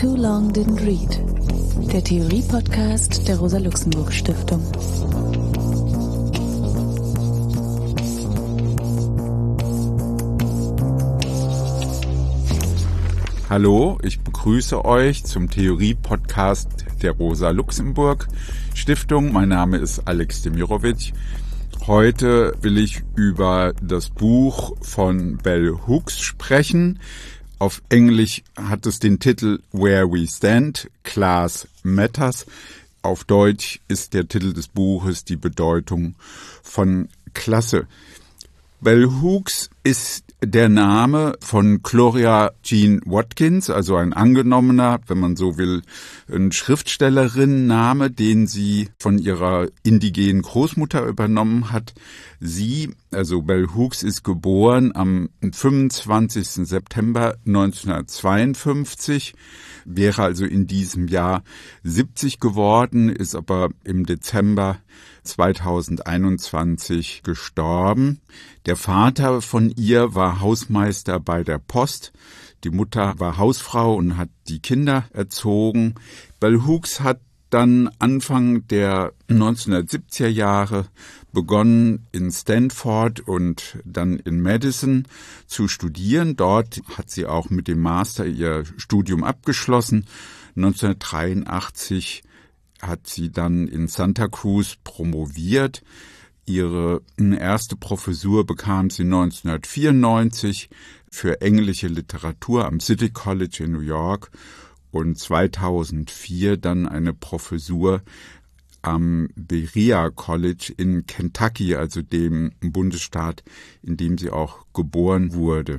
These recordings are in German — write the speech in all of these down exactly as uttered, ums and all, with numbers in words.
Too Long Didn't Read, der Theorie-Podcast der Rosa-Luxemburg-Stiftung. Hallo, ich begrüße euch zum Theorie-Podcast der Rosa-Luxemburg-Stiftung. Mein Name ist Alex Demirovic. Heute will ich über das Buch von Bell Hooks sprechen. Auf Englisch hat es den Titel Where We Stand, Class Matters. Auf Deutsch ist der Titel des Buches Die Bedeutung von Klasse. Bell Hooks ist der Name von Gloria Jean Watkins, also ein angenommener, wenn man so will, ein Schriftstellerinnenname, den sie von ihrer indigenen Großmutter übernommen hat. Sie, also Bell Hooks, ist geboren am fünfundzwanzigsten September neunzehnhundertzweiundfünfzig, wäre also in diesem Jahr siebzig geworden, ist aber im Dezember zweitausendeinundzwanzig gestorben. Der Vater von ihr war Hausmeister bei der Post. Die Mutter war Hausfrau und hat die Kinder erzogen. Bell Hooks hat dann Anfang der neunzehnhundertsiebziger Jahre begonnen, in Stanford und dann in Madison zu studieren. Dort hat sie auch mit dem Master ihr Studium abgeschlossen. neunzehnhundertdreiundachtzig hat sie dann in Santa Cruz promoviert. Ihre erste Professur bekam sie neunzehnhundertvierundneunzig für englische Literatur am City College in New York und zweitausendvier dann eine Professur am Berea College in Kentucky, also dem Bundesstaat, in dem sie auch geboren wurde.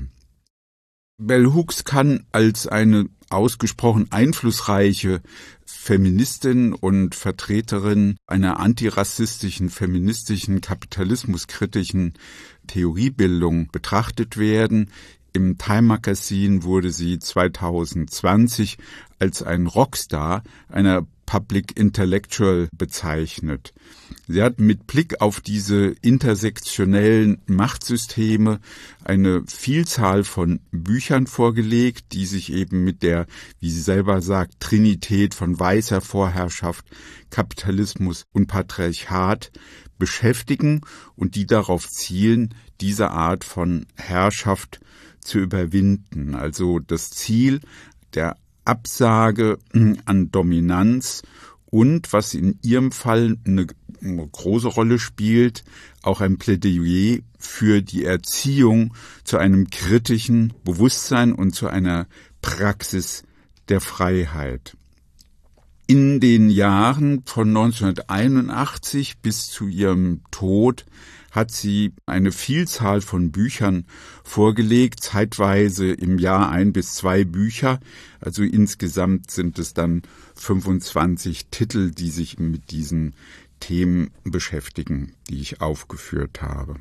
Bell Hooks kann als eine ausgesprochen einflussreiche Feministin und Vertreterin einer antirassistischen, feministischen, kapitalismuskritischen Theoriebildung betrachtet werden. Im Time Magazine wurde sie zweitausendzwanzig als ein Rockstar einer Public Intellectual bezeichnet. Sie hat mit Blick auf diese intersektionellen Machtsysteme eine Vielzahl von Büchern vorgelegt, die sich eben mit der, wie sie selber sagt, Trinität von weißer Vorherrschaft, Kapitalismus und Patriarchat beschäftigen und die darauf zielen, diese Art von Herrschaft zu überwinden. Also das Ziel der Absage an Dominanz und, was in ihrem Fall eine große Rolle spielt, auch ein Plädoyer für die Erziehung zu einem kritischen Bewusstsein und zu einer Praxis der Freiheit. In den Jahren von neunzehnhunderteinundachtzig bis zu ihrem Tod hat sie eine Vielzahl von Büchern vorgelegt, zeitweise im Jahr ein bis zwei Bücher. Also insgesamt sind es dann fünfundzwanzig Titel, die sich mit diesen Themen beschäftigen, die ich aufgeführt habe.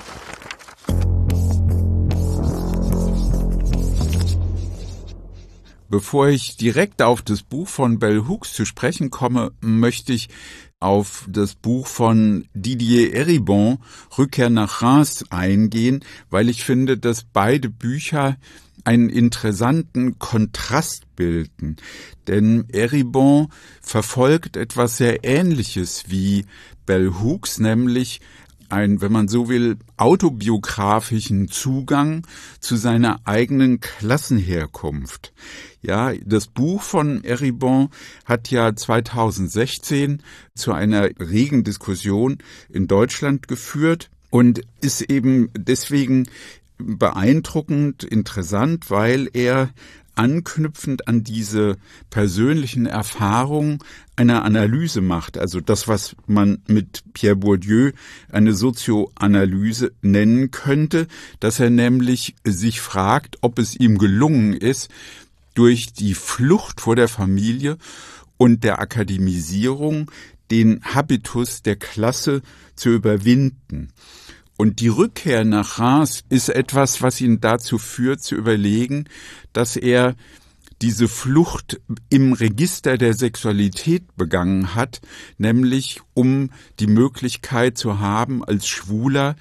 Bevor ich direkt auf das Buch von Bell Hooks zu sprechen komme, möchte ich auf das Buch von Didier Eribon, Rückkehr nach Reims, eingehen, weil ich finde, dass beide Bücher einen interessanten Kontrast bilden. Denn Eribon verfolgt etwas sehr Ähnliches wie Bell Hooks, nämlich ein, wenn man so will, autobiografischen Zugang zu seiner eigenen Klassenherkunft. Ja, das Buch von Eribon hat ja zweitausendsechzehn zu einer regen Diskussion in Deutschland geführt und ist eben deswegen beeindruckend interessant, weil er anknüpfend an diese persönlichen Erfahrungen eine Analyse macht, also das, was man mit Pierre Bourdieu eine Sozioanalyse nennen könnte, dass er nämlich sich fragt, ob es ihm gelungen ist, durch die Flucht vor der Familie und der Akademisierung den Habitus der Klasse zu überwinden. Und die Rückkehr nach Reims ist etwas, was ihn dazu führt, zu überlegen, dass er diese Flucht im Register der Sexualität begangen hat, nämlich um die Möglichkeit zu haben, als Schwuler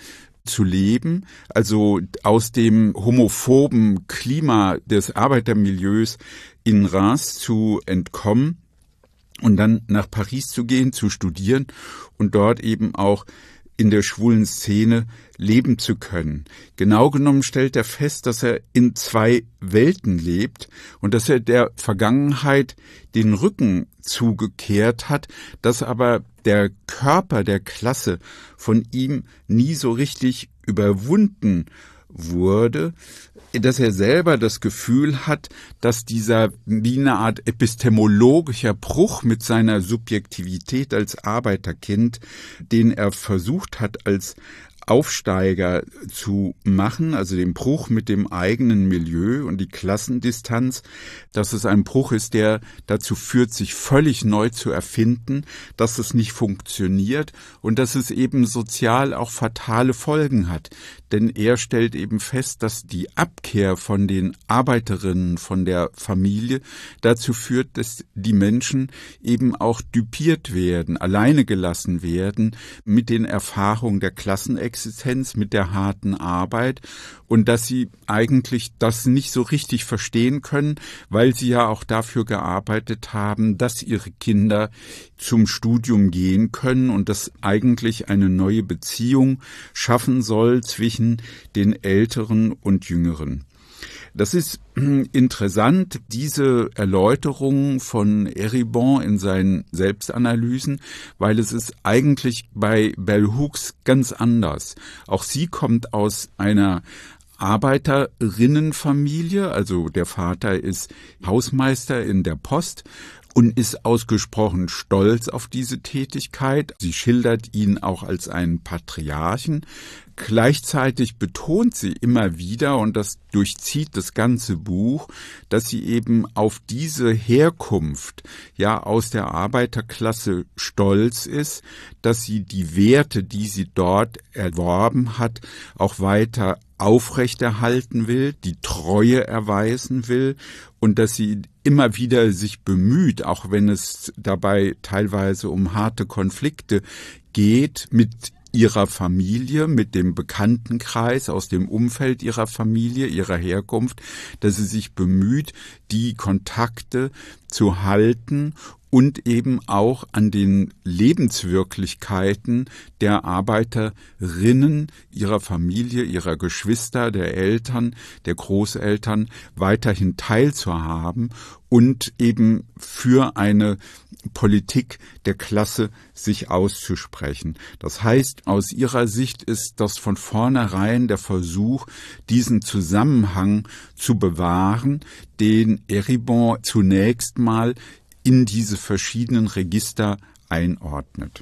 zu leben, also aus dem homophoben Klima des Arbeitermilieus in Reims zu entkommen und dann nach Paris zu gehen, zu studieren und dort eben auch in der schwulen Szene leben zu können. Genau genommen stellt er fest, dass er in zwei Welten lebt und dass er der Vergangenheit den Rücken zugekehrt hat, dass aber der Körper der Klasse von ihm nie so richtig überwunden wurde, dass er selber das Gefühl hat, dass dieser wie eine Art epistemologischer Bruch mit seiner Subjektivität als Arbeiterkind, den er versucht hat als Aufsteiger zu machen, also den Bruch mit dem eigenen Milieu und die Klassendistanz, dass es ein Bruch ist, der dazu führt, sich völlig neu zu erfinden, dass es nicht funktioniert und dass es eben sozial auch fatale Folgen hat. Denn er stellt eben fest, dass die Abkehr von den Arbeiterinnen, von der Familie dazu führt, dass die Menschen eben auch düpiert werden, alleine gelassen werden mit den Erfahrungen der Klassenexistenz, mit der harten Arbeit und dass sie eigentlich das nicht so richtig verstehen können, weil sie ja auch dafür gearbeitet haben, dass ihre Kinder zum Studium gehen können und das eigentlich eine neue Beziehung schaffen soll zwischen den Älteren und Jüngeren. Das ist interessant, diese Erläuterung von Eribon in seinen Selbstanalysen, weil es ist eigentlich bei Bell Hooks ganz anders. Auch sie kommt aus einer Arbeiterinnenfamilie, also der Vater ist Hausmeister in der Post und ist ausgesprochen stolz auf diese Tätigkeit. Sie schildert ihn auch als einen Patriarchen. Gleichzeitig betont sie immer wieder, und das durchzieht das ganze Buch, dass sie eben auf diese Herkunft, ja, aus der Arbeiterklasse stolz ist, dass sie die Werte, die sie dort erworben hat, auch weiter aufrechterhalten will, die Treue erweisen will und dass sie immer wieder sich bemüht, auch wenn es dabei teilweise um harte Konflikte geht, mit ihrer Familie, mit dem Bekanntenkreis aus dem Umfeld ihrer Familie, ihrer Herkunft, dass sie sich bemüht, die Kontakte zu halten und eben auch an den Lebenswirklichkeiten der Arbeiterinnen, ihrer Familie, ihrer Geschwister, der Eltern, der Großeltern weiterhin teilzuhaben und eben für eine Politik der Klasse sich auszusprechen. Das heißt, aus ihrer Sicht ist das von vornherein der Versuch, diesen Zusammenhang zu bewahren, den Eribon zunächst mal in diese verschiedenen Register einordnet.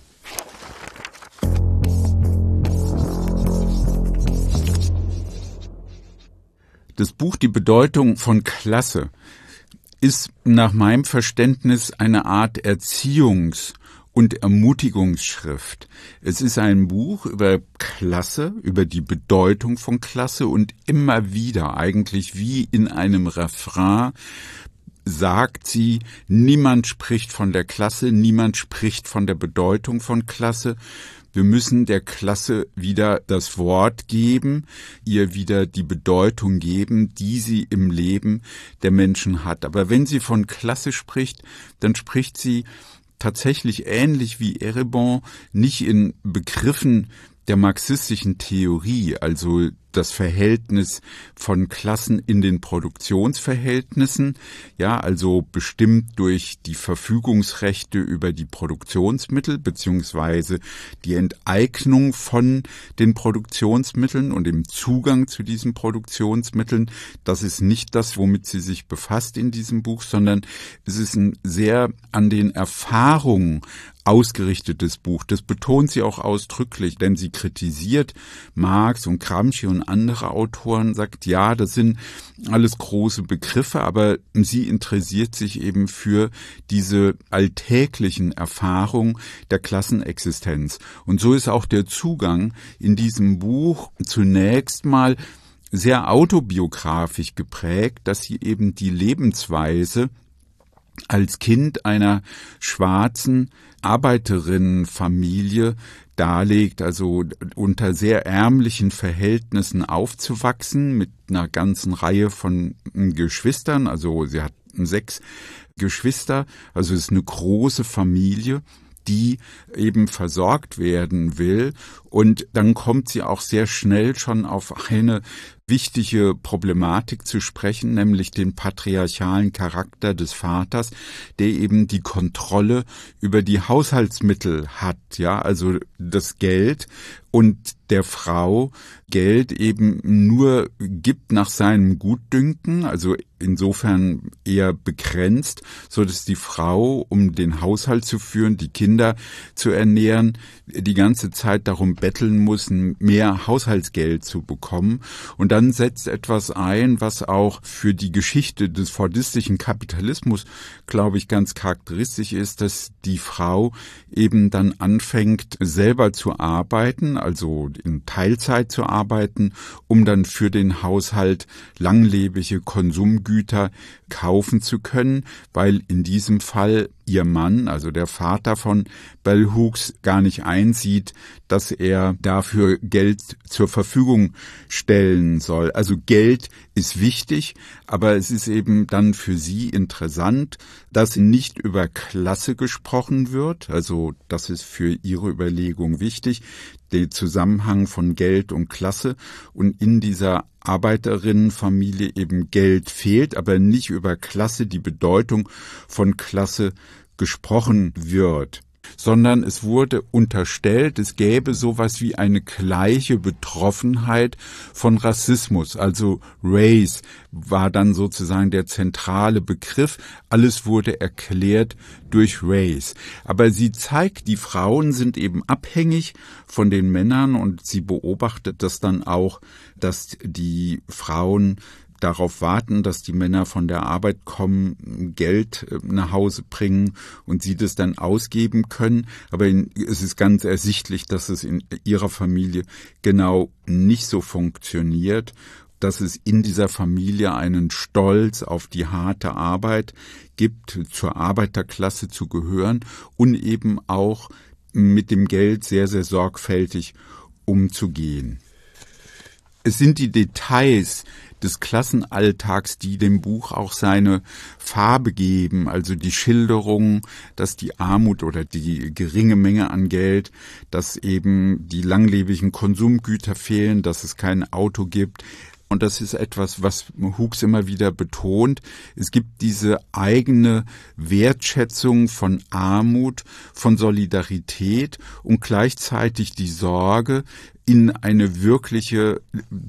Das Buch Die Bedeutung von Klasse ist nach meinem Verständnis eine Art Erziehungs- und Ermutigungsschrift. Es ist ein Buch über Klasse, über die Bedeutung von Klasse und immer wieder, eigentlich wie in einem Refrain, sagt sie, niemand spricht von der Klasse, niemand spricht von der Bedeutung von Klasse. Wir müssen der Klasse wieder das Wort geben, ihr wieder die Bedeutung geben, die sie im Leben der Menschen hat. Aber wenn sie von Klasse spricht, dann spricht sie tatsächlich ähnlich wie Eribon nicht in Begriffen der marxistischen Theorie, also das Verhältnis von Klassen in den Produktionsverhältnissen, ja, also bestimmt durch die Verfügungsrechte über die Produktionsmittel beziehungsweise die Enteignung von den Produktionsmitteln und dem Zugang zu diesen Produktionsmitteln. Das ist nicht das, womit sie sich befasst in diesem Buch, sondern es ist ein sehr an den Erfahrungen ausgerichtetes Buch. Das betont sie auch ausdrücklich, denn sie kritisiert Marx und Gramsci und andere Autoren, sagt, ja, das sind alles große Begriffe, aber sie interessiert sich eben für diese alltäglichen Erfahrungen der Klassenexistenz. Und so ist auch der Zugang in diesem Buch zunächst mal sehr autobiografisch geprägt, dass sie eben die Lebensweise als Kind einer schwarzen Arbeiterinnenfamilie darlegt, also unter sehr ärmlichen Verhältnissen aufzuwachsen, mit einer ganzen Reihe von Geschwistern, also sie hat sechs Geschwister, also es ist eine große Familie, die eben versorgt werden will. Und dann kommt sie auch sehr schnell schon auf eine wichtige Problematik zu sprechen, nämlich den patriarchalen Charakter des Vaters, der eben die Kontrolle über die Haushaltsmittel hat, ja, also das Geld, und der Frau Geld eben nur gibt nach seinem Gutdünken, also insofern eher begrenzt, so dass die Frau, um den Haushalt zu führen, die Kinder zu ernähren, die ganze Zeit darum betteln muss, mehr Haushaltsgeld zu bekommen. Und dann setzt etwas ein, was auch für die Geschichte des fordistischen Kapitalismus, glaube ich, ganz charakteristisch ist, dass die Frau eben dann anfängt, selber zu arbeiten, also in Teilzeit zu arbeiten, um dann für den Haushalt langlebige Konsumgüter kaufen zu können, weil in diesem Fall ihr Mann, also der Vater von Bell Hooks, gar nicht einsieht, dass er dafür Geld zur Verfügung stellen soll. Also Geld ist wichtig, aber es ist eben dann für sie interessant, dass nicht über Klasse gesprochen wird. Also das ist für ihre Überlegung wichtig, der Zusammenhang von Geld und Klasse. Und in dieser Arbeiterinnenfamilie eben Geld fehlt, aber nicht über Klasse, die Bedeutung von Klasse gesprochen wird, sondern es wurde unterstellt, es gäbe sowas wie eine gleiche Betroffenheit von Rassismus. Also Race war dann sozusagen der zentrale Begriff. Alles wurde erklärt durch Race. Aber sie zeigt, die Frauen sind eben abhängig von den Männern, und sie beobachtet das dann auch, dass die Frauen darauf warten, dass die Männer von der Arbeit kommen, Geld nach Hause bringen und sie das dann ausgeben können. Aber in, es ist ganz ersichtlich, dass es in ihrer Familie genau nicht so funktioniert, dass es in dieser Familie einen Stolz auf die harte Arbeit gibt, zur Arbeiterklasse zu gehören und eben auch mit dem Geld sehr, sehr sorgfältig umzugehen. Es sind die Details des Klassenalltags, die dem Buch auch seine Farbe geben, also die Schilderung, dass die Armut oder die geringe Menge an Geld, dass eben die langlebigen Konsumgüter fehlen, dass es kein Auto gibt. Und das ist etwas, was Hooks immer wieder betont. Es gibt diese eigene Wertschätzung von Armut, von Solidarität und gleichzeitig die Sorge, in eine wirkliche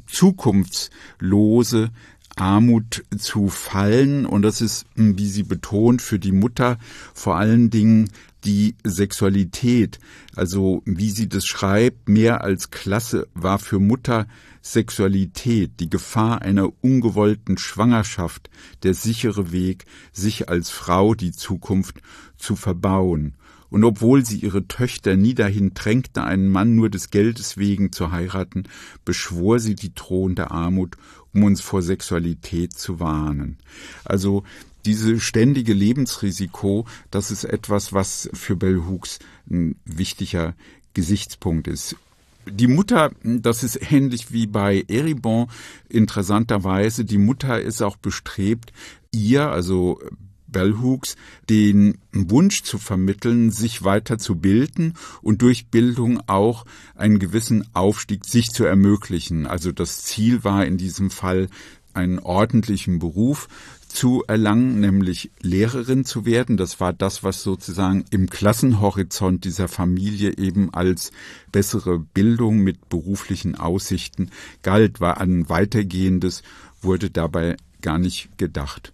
zukunftslose Armut zu fallen. Und das ist, wie sie betont, für die Mutter vor allen Dingen die Sexualität. Also wie sie das schreibt, mehr als Klasse war für Mutter Sexualität, die Gefahr einer ungewollten Schwangerschaft, der sichere Weg, sich als Frau die Zukunft zu verbauen. Und obwohl sie ihre Töchter nie dahin drängte, einen Mann nur des Geldes wegen zu heiraten, beschwor sie die drohende Armut, um uns vor Sexualität zu warnen. Also diese ständige Lebensrisiko, das ist etwas, was für Bell Hooks ein wichtiger Gesichtspunkt ist. Die Mutter, das ist ähnlich wie bei Eribon, interessanterweise, die Mutter ist auch bestrebt, ihr, also Bell Hooks, den Wunsch zu vermitteln, sich weiter zu bilden und durch Bildung auch einen gewissen Aufstieg sich zu ermöglichen. Also das Ziel war in diesem Fall, einen ordentlichen Beruf zu erlangen, nämlich Lehrerin zu werden. Das war das, was sozusagen im Klassenhorizont dieser Familie eben als bessere Bildung mit beruflichen Aussichten galt. War an Weitergehendes, wurde dabei gar nicht gedacht.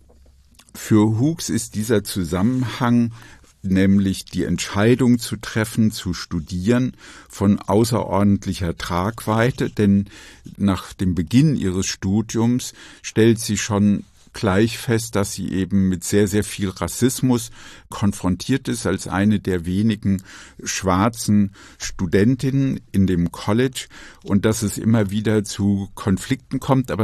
Für Hooks ist dieser Zusammenhang, nämlich die Entscheidung zu treffen, zu studieren, von außerordentlicher Tragweite, denn nach dem Beginn ihres Studiums stellt sie schon gleich fest, dass sie eben mit sehr, sehr viel Rassismus konfrontiert ist, als eine der wenigen schwarzen Studentinnen in dem College, und dass es immer wieder zu Konflikten kommt. Aber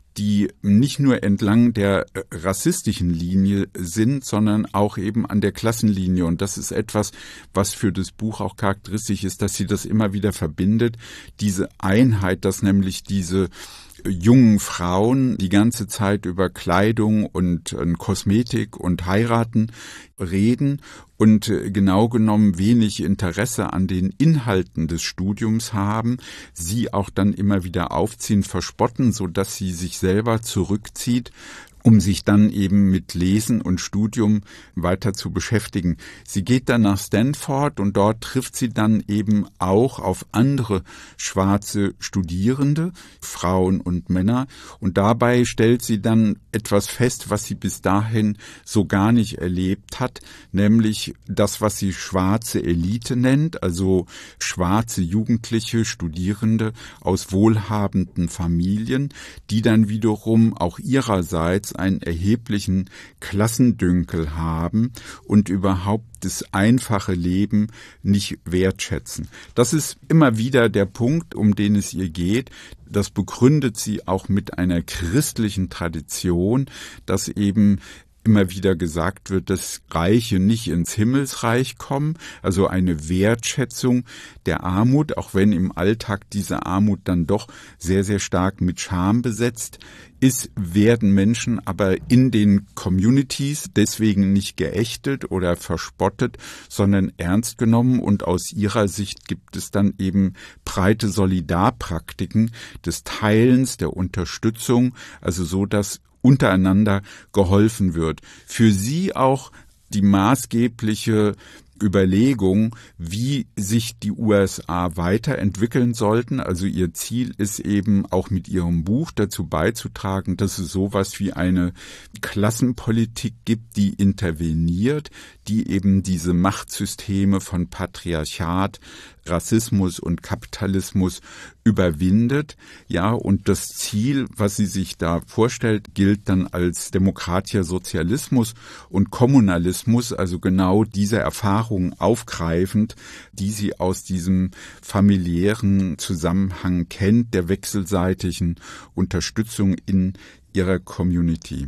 die nicht nur entlang der rassistischen Linie sind, sondern auch eben an der Klassenlinie. Und das ist etwas, was für das Buch auch charakteristisch ist, dass sie das immer wieder verbindet. Diese Einheit, dass nämlich diese jungen Frauen die ganze Zeit über Kleidung und äh, Kosmetik und Heiraten reden und äh, genau genommen wenig Interesse an den Inhalten des Studiums haben, sie auch dann immer wieder aufziehen, verspotten, so dass sie sich selber zurückzieht, um sich dann eben mit Lesen und Studium weiter zu beschäftigen. Sie geht dann nach Stanford und dort trifft sie dann eben auch auf andere schwarze Studierende, Frauen und Männer. Und dabei stellt sie dann etwas fest, was sie bis dahin so gar nicht erlebt hat, nämlich das, was sie schwarze Elite nennt, also schwarze Jugendliche, Studierende aus wohlhabenden Familien, die dann wiederum auch ihrerseits einen erheblichen Klassendünkel haben und überhaupt das einfache Leben nicht wertschätzen. Das ist immer wieder der Punkt, um den es ihr geht. Das begründet sie auch mit einer christlichen Tradition, dass eben immer wieder gesagt wird, dass Reiche nicht ins Himmelsreich kommen, also eine Wertschätzung der Armut, auch wenn im Alltag diese Armut dann doch sehr, sehr stark mit Scham besetzt ist, werden Menschen aber in den Communities deswegen nicht geächtet oder verspottet, sondern ernst genommen, und aus ihrer Sicht gibt es dann eben breite Solidarpraktiken des Teilens, der Unterstützung, also so, dass untereinander geholfen wird. Für sie auch die maßgebliche Überlegung, wie sich die U S A weiterentwickeln sollten. Also ihr Ziel ist eben auch mit ihrem Buch dazu beizutragen, dass es sowas wie eine Klassenpolitik gibt, die interveniert, die eben diese Machtsysteme von Patriarchat, Rassismus und Kapitalismus überwindet. Ja, und das Ziel, was sie sich da vorstellt, gilt dann als Demokratischer Sozialismus und Kommunalismus, also genau diese Erfahrungen aufgreifend, die sie aus diesem familiären Zusammenhang kennt, der wechselseitigen Unterstützung in ihrer Community.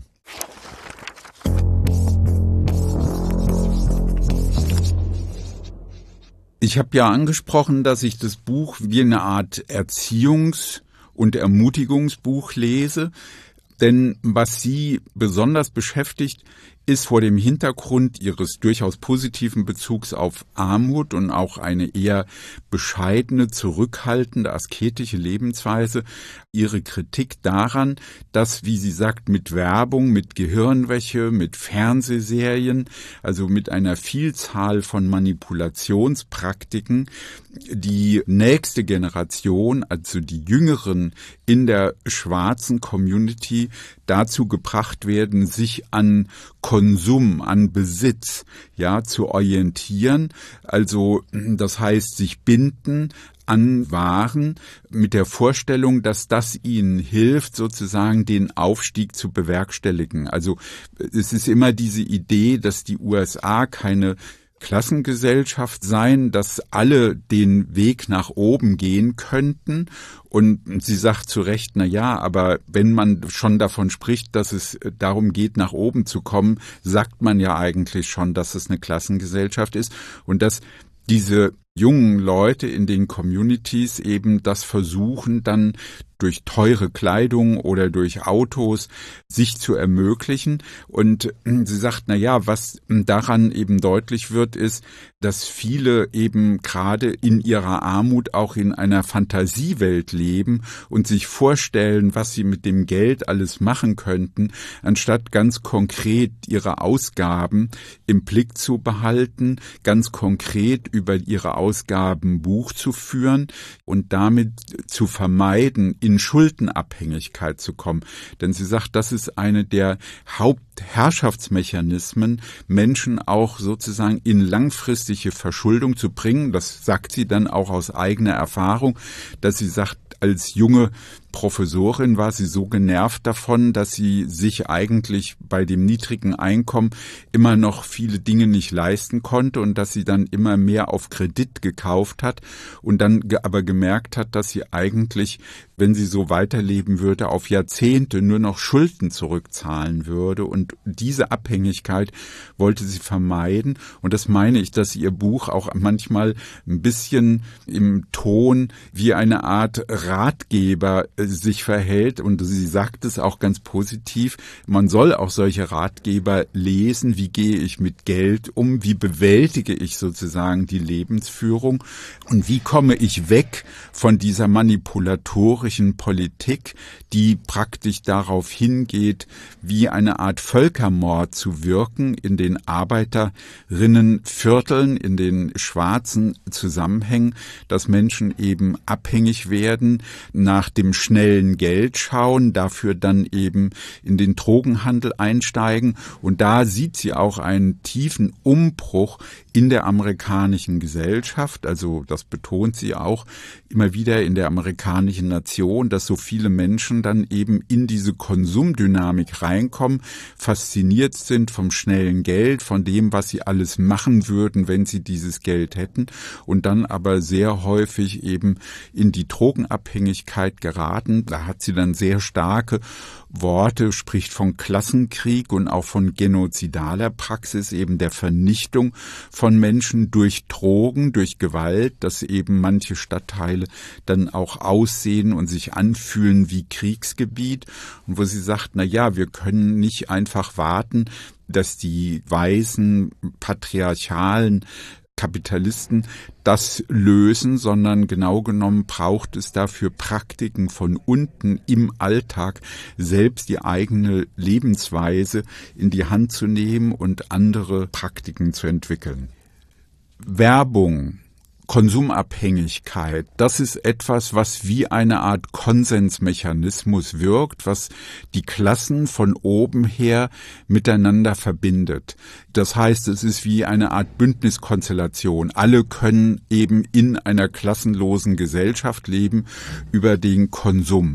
Ich habe ja angesprochen, dass ich das Buch wie eine Art Erziehungs- und Ermutigungsbuch lese. Denn was sie besonders beschäftigt, ist vor dem Hintergrund ihres durchaus positiven Bezugs auf Armut und auch eine eher bescheidene, zurückhaltende, asketische Lebensweise, ihre Kritik daran, dass, wie sie sagt, mit Werbung, mit Gehirnwäsche, mit Fernsehserien, also mit einer Vielzahl von Manipulationspraktiken, die nächste Generation, also die Jüngeren in der schwarzen Community, dazu gebracht werden, sich an Konsum, an Besitz, ja, zu orientieren. Also, das heißt, sich binden an Waren mit der Vorstellung, dass das ihnen hilft, sozusagen den Aufstieg zu bewerkstelligen. Also, es ist immer diese Idee, dass die U S A keine Klassengesellschaft sein, dass alle den Weg nach oben gehen könnten. Und sie sagt zu Recht, na ja, aber wenn man schon davon spricht, dass es darum geht, nach oben zu kommen, sagt man ja eigentlich schon, dass es eine Klassengesellschaft ist und dass diese jungen Leute in den Communities eben das versuchen, dann durch teure Kleidung oder durch Autos sich zu ermöglichen. Und sie sagt, na ja, was daran eben deutlich wird, ist, dass viele eben gerade in ihrer Armut auch in einer Fantasiewelt leben und sich vorstellen, was sie mit dem Geld alles machen könnten, anstatt ganz konkret ihre Ausgaben im Blick zu behalten, ganz konkret über ihre Ausgaben Buch zu führen und damit zu vermeiden, in Schuldenabhängigkeit zu kommen. Denn sie sagt, das ist eine der Hauptherrschaftsmechanismen, Menschen auch sozusagen in langfristige Verschuldung zu bringen. Das sagt sie dann auch aus eigener Erfahrung, dass sie sagt, als junge Professorin war sie so genervt davon, dass sie sich eigentlich bei dem niedrigen Einkommen immer noch viele Dinge nicht leisten konnte und dass sie dann immer mehr auf Kredit gekauft hat und dann aber gemerkt hat, dass sie eigentlich, wenn sie so weiterleben würde, auf Jahrzehnte nur noch Schulden zurückzahlen würde. Und diese Abhängigkeit wollte sie vermeiden. Und das meine ich, dass ihr Buch auch manchmal ein bisschen im Ton wie eine Art Ratgeber sich verhält. Und sie sagt es auch ganz positiv. Man soll auch solche Ratgeber lesen. Wie gehe ich mit Geld um? Wie bewältige ich sozusagen die Lebensführung? Und wie komme ich weg von dieser manipulatorischen Politik, die praktisch darauf hingeht, wie eine Art Völkermord zu wirken in den Arbeiterinnenvierteln, in den schwarzen Zusammenhängen, dass Menschen eben abhängig werden, nach dem schnellen Geld schauen, dafür dann eben in den Drogenhandel einsteigen. Und da sieht sie auch einen tiefen Umbruch in der amerikanischen Gesellschaft. Also das betont sie auch immer wieder in der amerikanischen Nation, dass so viele Menschen dann eben in diese Konsumdynamik reinkommen, fasziniert sind vom schnellen Geld, von dem, was sie alles machen würden, wenn sie dieses Geld hätten und dann aber sehr häufig eben in die Drogenabhängigkeit geraten. Da hat sie dann sehr starke Worte, spricht von Klassenkrieg und auch von genozidaler Praxis, eben der Vernichtung von Menschen durch Drogen, durch Gewalt, dass eben manche Stadtteile dann auch aussehen und sich anfühlen wie Kriegsgebiet. Und wo sie sagt, na ja, wir können nicht einfach warten, dass die weißen, patriarchalen Kapitalisten das lösen, sondern genau genommen braucht es dafür Praktiken von unten im Alltag, selbst die eigene Lebensweise in die Hand zu nehmen und andere Praktiken zu entwickeln. Werbung, Konsumabhängigkeit, das ist etwas, was wie eine Art Konsensmechanismus wirkt, was die Klassen von oben her miteinander verbindet. Das heißt, es ist wie eine Art Bündniskonstellation. Alle können eben in einer klassenlosen Gesellschaft leben über den Konsum.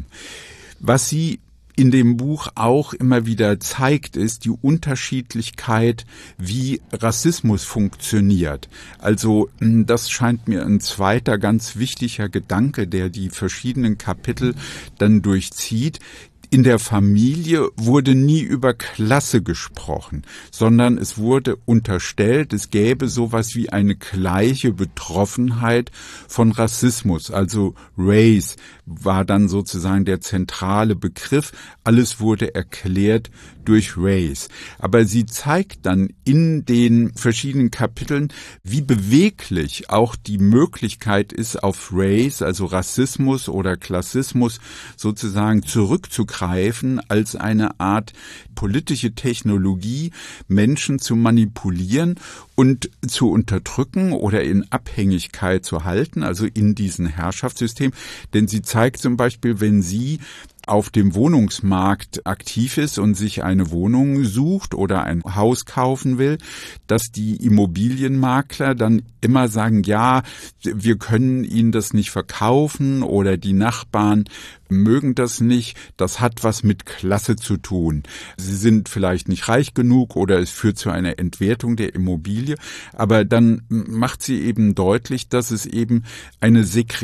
Was sie in dem Buch auch immer wieder zeigt, ist die Unterschiedlichkeit, wie Rassismus funktioniert. Also das scheint mir ein zweiter ganz wichtiger Gedanke, der die verschiedenen Kapitel dann durchzieht. In der Familie wurde nie über Klasse gesprochen, sondern es wurde unterstellt, es gäbe sowas wie eine gleiche Betroffenheit von Rassismus. Also Race war dann sozusagen der zentrale Begriff. Alles wurde erklärt durch Race. Aber sie zeigt dann in den verschiedenen Kapiteln, wie beweglich auch die Möglichkeit ist, auf Race, also Rassismus oder Klassismus sozusagen zurückzugreifen als eine Art politische Technologie, Menschen zu manipulieren und zu unterdrücken oder in Abhängigkeit zu halten, also in diesem Herrschaftssystem. Denn sie zeigt zum Beispiel, wenn sie auf dem Wohnungsmarkt aktiv ist und sich eine Wohnung sucht oder ein Haus kaufen will, dass die Immobilienmakler dann immer sagen, ja, wir können Ihnen das nicht verkaufen oder die Nachbarn mögen das nicht, das hat was mit Klasse zu tun. Sie sind vielleicht nicht reich genug oder es führt zu einer Entwertung der Immobilie, aber dann macht sie eben deutlich, dass es eben eine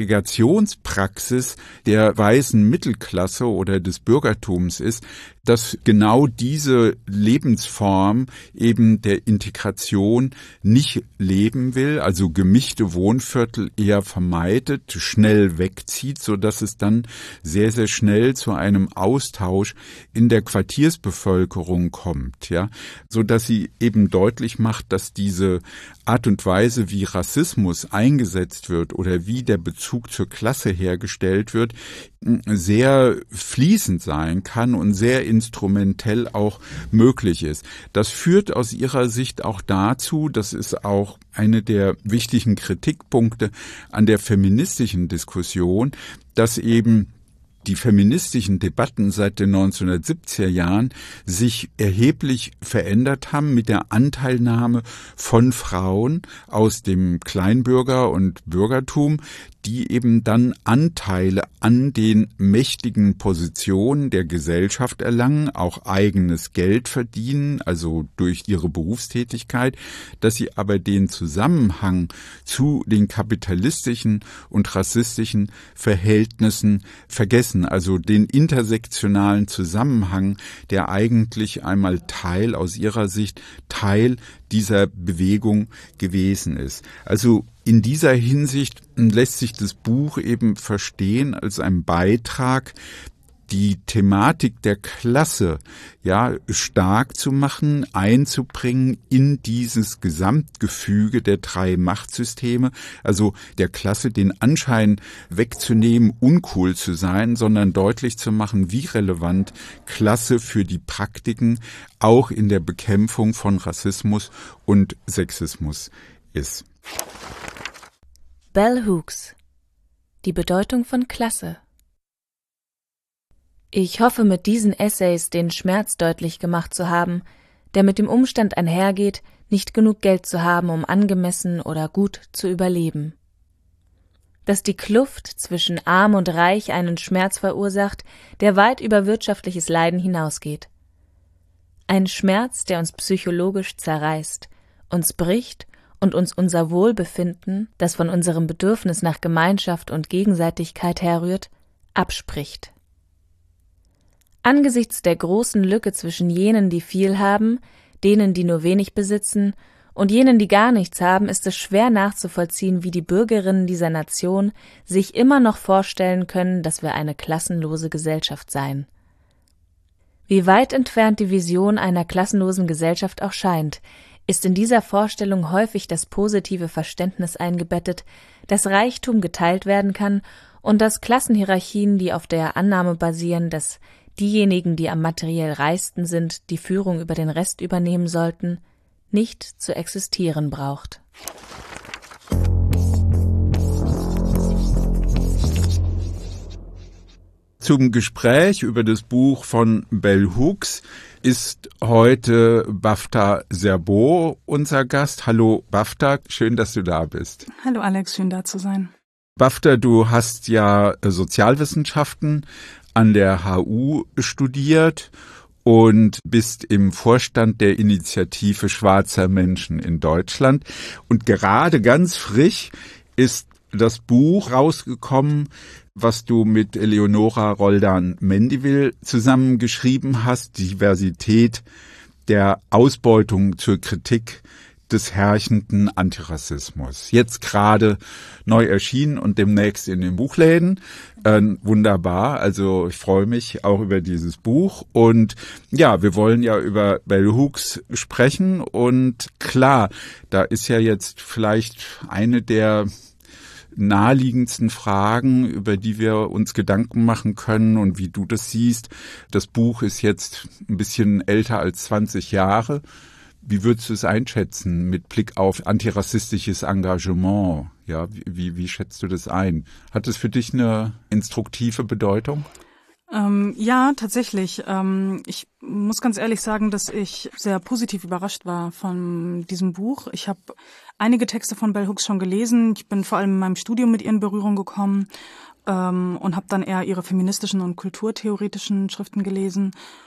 Segregationspraxis der weißen Mittelklasse oder des Bürgertums ist, dass genau diese Lebensform eben der Integration nicht leben will, also gemischte Wohnviertel eher vermeidet, schnell wegzieht, so dass es dann sehr, sehr schnell zu einem Austausch in der Quartiersbevölkerung kommt, ja, so dass sie eben deutlich macht, dass diese Art und Weise, wie Rassismus eingesetzt wird oder wie der Bezug zur Klasse hergestellt wird, sehr fließend sein kann und sehr instrumentell auch möglich ist. Das führt aus ihrer Sicht auch dazu, das ist auch eine der wichtigen Kritikpunkte an der feministischen Diskussion, dass eben die feministischen Debatten seit den neunzehnhundertsiebziger Jahren sich erheblich verändert haben mit der Anteilnahme von Frauen aus dem Kleinbürger- und Bürgertum, die eben dann Anteile an den mächtigen Positionen der Gesellschaft erlangen, auch eigenes Geld verdienen, also durch ihre Berufstätigkeit, dass sie aber den Zusammenhang zu den kapitalistischen und rassistischen Verhältnissen vergessen, also den intersektionalen Zusammenhang, der eigentlich einmal Teil, aus ihrer Sicht, Teil dieser Bewegung gewesen ist. Also in dieser Hinsicht lässt sich das Buch eben verstehen als ein Beitrag, die Thematik der Klasse ja stark zu machen, einzubringen in dieses Gesamtgefüge der drei Machtsysteme, also der Klasse den Anschein wegzunehmen, uncool zu sein, sondern deutlich zu machen, wie relevant Klasse für die Praktiken auch in der Bekämpfung von Rassismus und Sexismus ist. Bell Hooks. Die Bedeutung von Klasse. Ich hoffe, mit diesen Essays den Schmerz deutlich gemacht zu haben, der mit dem Umstand einhergeht, nicht genug Geld zu haben, um angemessen oder gut zu überleben. Dass die Kluft zwischen Arm und Reich einen Schmerz verursacht, der weit über wirtschaftliches Leiden hinausgeht. Ein Schmerz, der uns psychologisch zerreißt, uns bricht und uns unser Wohlbefinden, das von unserem Bedürfnis nach Gemeinschaft und Gegenseitigkeit herrührt, abspricht. Angesichts der großen Lücke zwischen jenen, die viel haben, denen, die nur wenig besitzen, und jenen, die gar nichts haben, ist es schwer nachzuvollziehen, wie die Bürgerinnen dieser Nation sich immer noch vorstellen können, dass wir eine klassenlose Gesellschaft seien. Wie weit entfernt die Vision einer klassenlosen Gesellschaft auch scheint, ist in dieser Vorstellung häufig das positive Verständnis eingebettet, dass Reichtum geteilt werden kann und dass Klassenhierarchien, die auf der Annahme basieren, dass diejenigen, die am materiell reichsten sind, die Führung über den Rest übernehmen sollten, nicht zu existieren braucht. Zum Gespräch über das Buch von Bell Hooks ist heute Bafta Serbo unser Gast. Hallo Bafta, schön, dass du da bist. Hallo Alex, schön da zu sein. Bafta, du hast ja Sozialwissenschaften an der H U studiert und bist im Vorstand der Initiative Schwarzer Menschen in Deutschland. Und gerade ganz frisch ist das Buch rausgekommen, was du mit Eleonora Roldan-Mendivil zusammengeschrieben hast, Diversität der Ausbeutung zur Kritik des herrschenden Antirassismus. Jetzt gerade neu erschienen und demnächst in den Buchläden. Äh, wunderbar, also ich freue mich auch über dieses Buch. Und ja, wir wollen ja über Bell Hooks sprechen. Und klar, da ist ja jetzt vielleicht eine der naheliegendsten Fragen, über die wir uns Gedanken machen können und wie du das siehst. Das Buch ist jetzt ein bisschen älter als zwanzig Jahre. Wie würdest du es einschätzen mit Blick auf antirassistisches Engagement? Ja, wie, wie schätzt du das ein? Hat es für dich eine instruktive Bedeutung? Ähm, ja, tatsächlich. Ähm, ich muss ganz ehrlich sagen, dass ich sehr positiv überrascht war von diesem Buch. Ich habe einige Texte von Bell Hooks schon gelesen. Ich bin vor allem in meinem Studium mit ihr in Berührung gekommen ähm, und habe dann eher ihre feministischen und kulturtheoretischen Schriften gelesen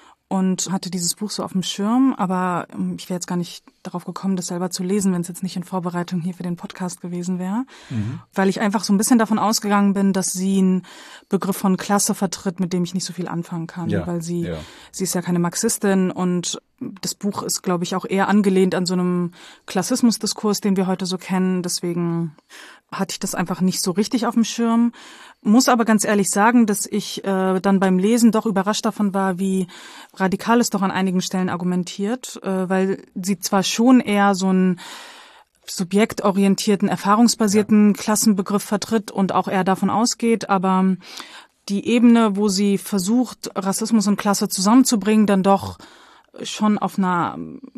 und hatte dieses Buch so auf dem Schirm, aber ich wäre jetzt gar nicht darauf gekommen, das selber zu lesen, wenn es jetzt nicht in Vorbereitung hier für den Podcast gewesen wäre, mhm. weil ich einfach so ein bisschen davon ausgegangen bin, dass sie einen Begriff von Klasse vertritt, mit dem ich nicht so viel anfangen kann, ja, weil sie ja. sie ist ja keine Marxistin und das Buch ist, glaube ich, auch eher angelehnt an so einem Klassismusdiskurs, den wir heute so kennen. Deswegen hatte ich das einfach nicht so richtig auf dem Schirm. Muss aber ganz ehrlich sagen, dass ich äh, dann beim Lesen doch überrascht davon war, wie radikal es doch an einigen Stellen argumentiert, äh, weil sie zwar schon eher so einen subjektorientierten, erfahrungsbasierten ja. Klassenbegriff vertritt und auch eher davon ausgeht, aber die Ebene, wo sie versucht, Rassismus und Klasse zusammenzubringen, dann doch schon auf einer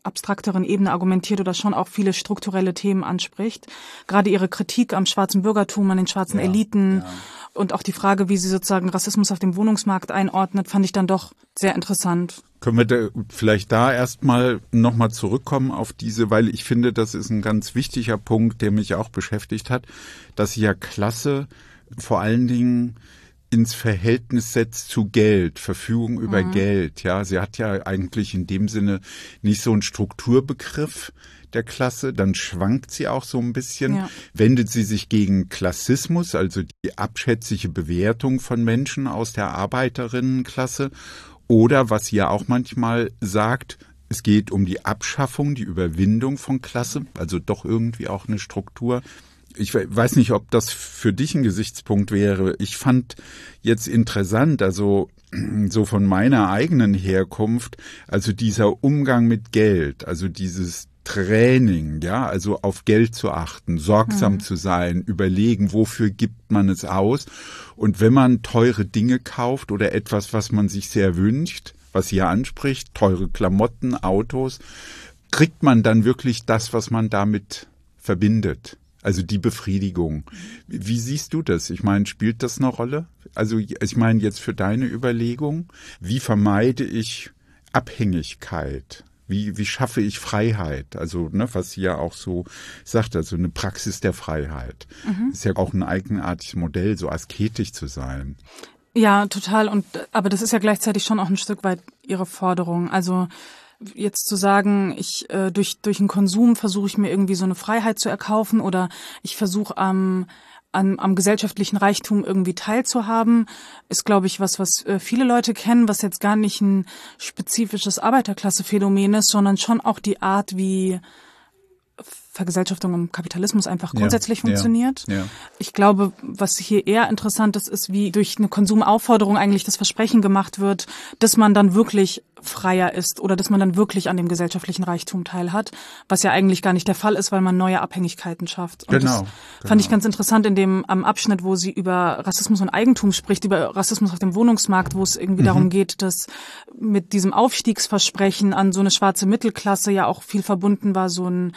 abstrakteren Ebene argumentiert oder schon auch viele strukturelle Themen anspricht. Gerade ihre Kritik am schwarzen Bürgertum, an den schwarzen ja, Eliten ja. und auch die Frage, wie sie sozusagen Rassismus auf dem Wohnungsmarkt einordnet, fand ich dann doch sehr interessant. Können wir da vielleicht da erstmal nochmal zurückkommen auf diese, weil ich finde, das ist ein ganz wichtiger Punkt, der mich auch beschäftigt hat, dass sie ja Klasse vor allen Dingen ins Verhältnis setzt zu Geld, Verfügung über mhm. Geld. Ja, sie hat ja eigentlich in dem Sinne nicht so einen Strukturbegriff der Klasse, dann schwankt sie auch so ein bisschen, ja. wendet sie sich gegen Klassismus, also die abschätzige Bewertung von Menschen aus der Arbeiterinnenklasse, oder was sie ja auch manchmal sagt, es geht um die Abschaffung, die Überwindung von Klasse, also doch irgendwie auch eine Struktur. Ich weiß nicht, ob das für dich ein Gesichtspunkt wäre. Ich fand jetzt interessant, also so von meiner eigenen Herkunft, also dieser Umgang mit Geld, also dieses Training, ja, also auf Geld zu achten, sorgsam mhm. zu sein, überlegen, wofür gibt man es aus. Und wenn man teure Dinge kauft oder etwas, was man sich sehr wünscht, was sie ja anspricht, teure Klamotten, Autos, kriegt man dann wirklich das, was man damit verbindet? Also die Befriedigung. Wie siehst du das? Ich meine, spielt das eine Rolle? Also ich meine jetzt für deine Überlegung, wie vermeide ich Abhängigkeit? Wie, wie schaffe ich Freiheit? Also, ne, was sie ja auch so sagt, also eine Praxis der Freiheit. Mhm. Ist ja auch ein eigenartiges Modell, so asketisch zu sein. Ja, total. Und, aber das ist ja gleichzeitig schon auch ein Stück weit ihre Forderung. Also, jetzt zu sagen, ich äh, durch durch den Konsum versuche ich mir irgendwie so eine Freiheit zu erkaufen oder ich versuche am Am, am gesellschaftlichen Reichtum irgendwie teilzuhaben, ist, glaube ich, was, was äh, viele Leute kennen, was jetzt gar nicht ein spezifisches Arbeiterklasse-Phänomen ist, sondern schon auch die Art, wie Vergesellschaftung im Kapitalismus einfach grundsätzlich ja, funktioniert. Ja, ja. Ich glaube, was hier eher interessant ist, ist, wie durch eine Konsumaufforderung eigentlich das Versprechen gemacht wird, dass man dann wirklich freier ist oder dass man dann wirklich an dem gesellschaftlichen Reichtum teilhat, was ja eigentlich gar nicht der Fall ist, weil man neue Abhängigkeiten schafft. Und genau, das genau. fand ich ganz interessant in dem am Abschnitt, wo sie über Rassismus und Eigentum spricht, über Rassismus auf dem Wohnungsmarkt, wo es irgendwie mhm. darum geht, dass mit diesem Aufstiegsversprechen an so eine schwarze Mittelklasse ja auch viel verbunden war, so ein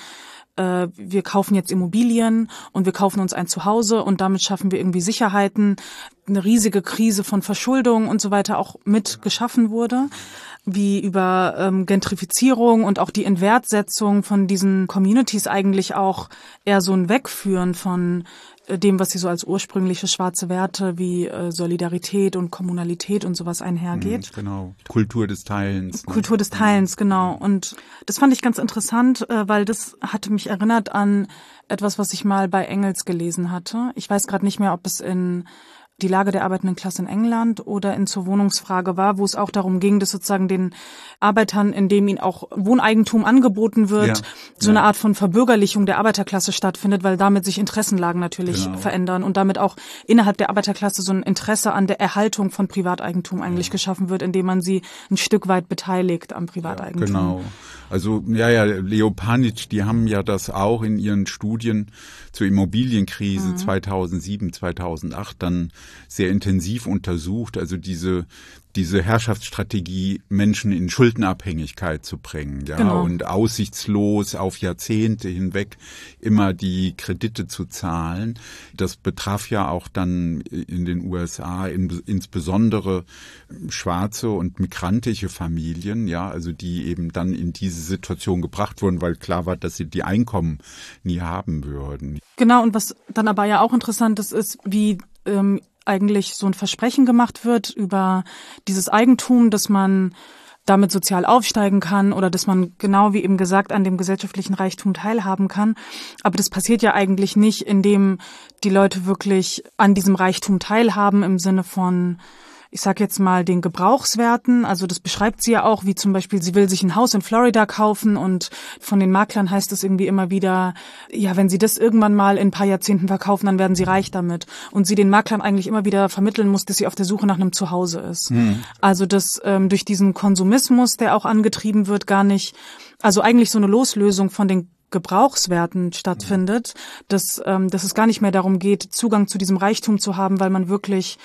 wir kaufen jetzt Immobilien und wir kaufen uns ein Zuhause und damit schaffen wir irgendwie Sicherheiten, eine riesige Krise von Verschuldung und so weiter auch mit geschaffen wurde, wie über ähm, Gentrifizierung und auch die Inwertsetzung von diesen Communities eigentlich auch eher so ein Wegführen von dem, was sie so als ursprüngliche schwarze Werte wie äh, Solidarität und Kommunalität und sowas einhergeht. Genau, Kultur des Teilens. Ne? Kultur des Teilens, genau. Und das fand ich ganz interessant, äh, weil das hatte mich erinnert an etwas, was ich mal bei Engels gelesen hatte. Ich weiß gerade nicht mehr, ob es in die Lage der arbeitenden Klasse in England oder in zur Wohnungsfrage war, wo es auch darum ging, dass sozusagen den Arbeitern, indem ihnen auch Wohneigentum angeboten wird, ja, so ja. eine Art von Verbürgerlichung der Arbeiterklasse stattfindet, weil damit sich Interessenlagen natürlich genau. verändern und damit auch innerhalb der Arbeiterklasse so ein Interesse an der Erhaltung von Privateigentum eigentlich ja. geschaffen wird, indem man sie ein Stück weit beteiligt am Privateigentum. Ja, genau. Also ja, ja, Leo Panitch, die haben ja das auch in ihren Studien zur Immobilienkrise mhm. zweitausendsieben, zweitausendacht dann sehr intensiv untersucht, also diese diese Herrschaftsstrategie, Menschen in Schuldenabhängigkeit zu bringen, ja, genau. und aussichtslos auf Jahrzehnte hinweg immer die Kredite zu zahlen. Das betraf ja auch dann in den U S A in, insbesondere schwarze und migrantische Familien, ja, also die eben dann in diese Situation gebracht wurden, weil klar war, dass sie die Einkommen nie haben würden. Genau, und was dann aber ja auch interessant ist, ist, wie ähm, eigentlich so ein Versprechen gemacht wird über dieses Eigentum, dass man damit sozial aufsteigen kann oder dass man, genau wie eben gesagt, an dem gesellschaftlichen Reichtum teilhaben kann. Aber das passiert ja eigentlich nicht, indem die Leute wirklich an diesem Reichtum teilhaben im Sinne von, ich sag jetzt mal, den Gebrauchswerten. Also das beschreibt sie ja auch, wie zum Beispiel, sie will sich ein Haus in Florida kaufen und von den Maklern heißt es irgendwie immer wieder, ja, wenn sie das irgendwann mal in ein paar Jahrzehnten verkaufen, dann werden sie reich damit. Und sie den Maklern eigentlich immer wieder vermitteln muss, dass sie auf der Suche nach einem Zuhause ist. Hm. Also dass ähm, durch diesen Konsumismus, der auch angetrieben wird, gar nicht, also eigentlich so eine Loslösung von den Gebrauchswerten stattfindet, dass, ähm, dass es gar nicht mehr darum geht, Zugang zu diesem Reichtum zu haben, weil man wirklich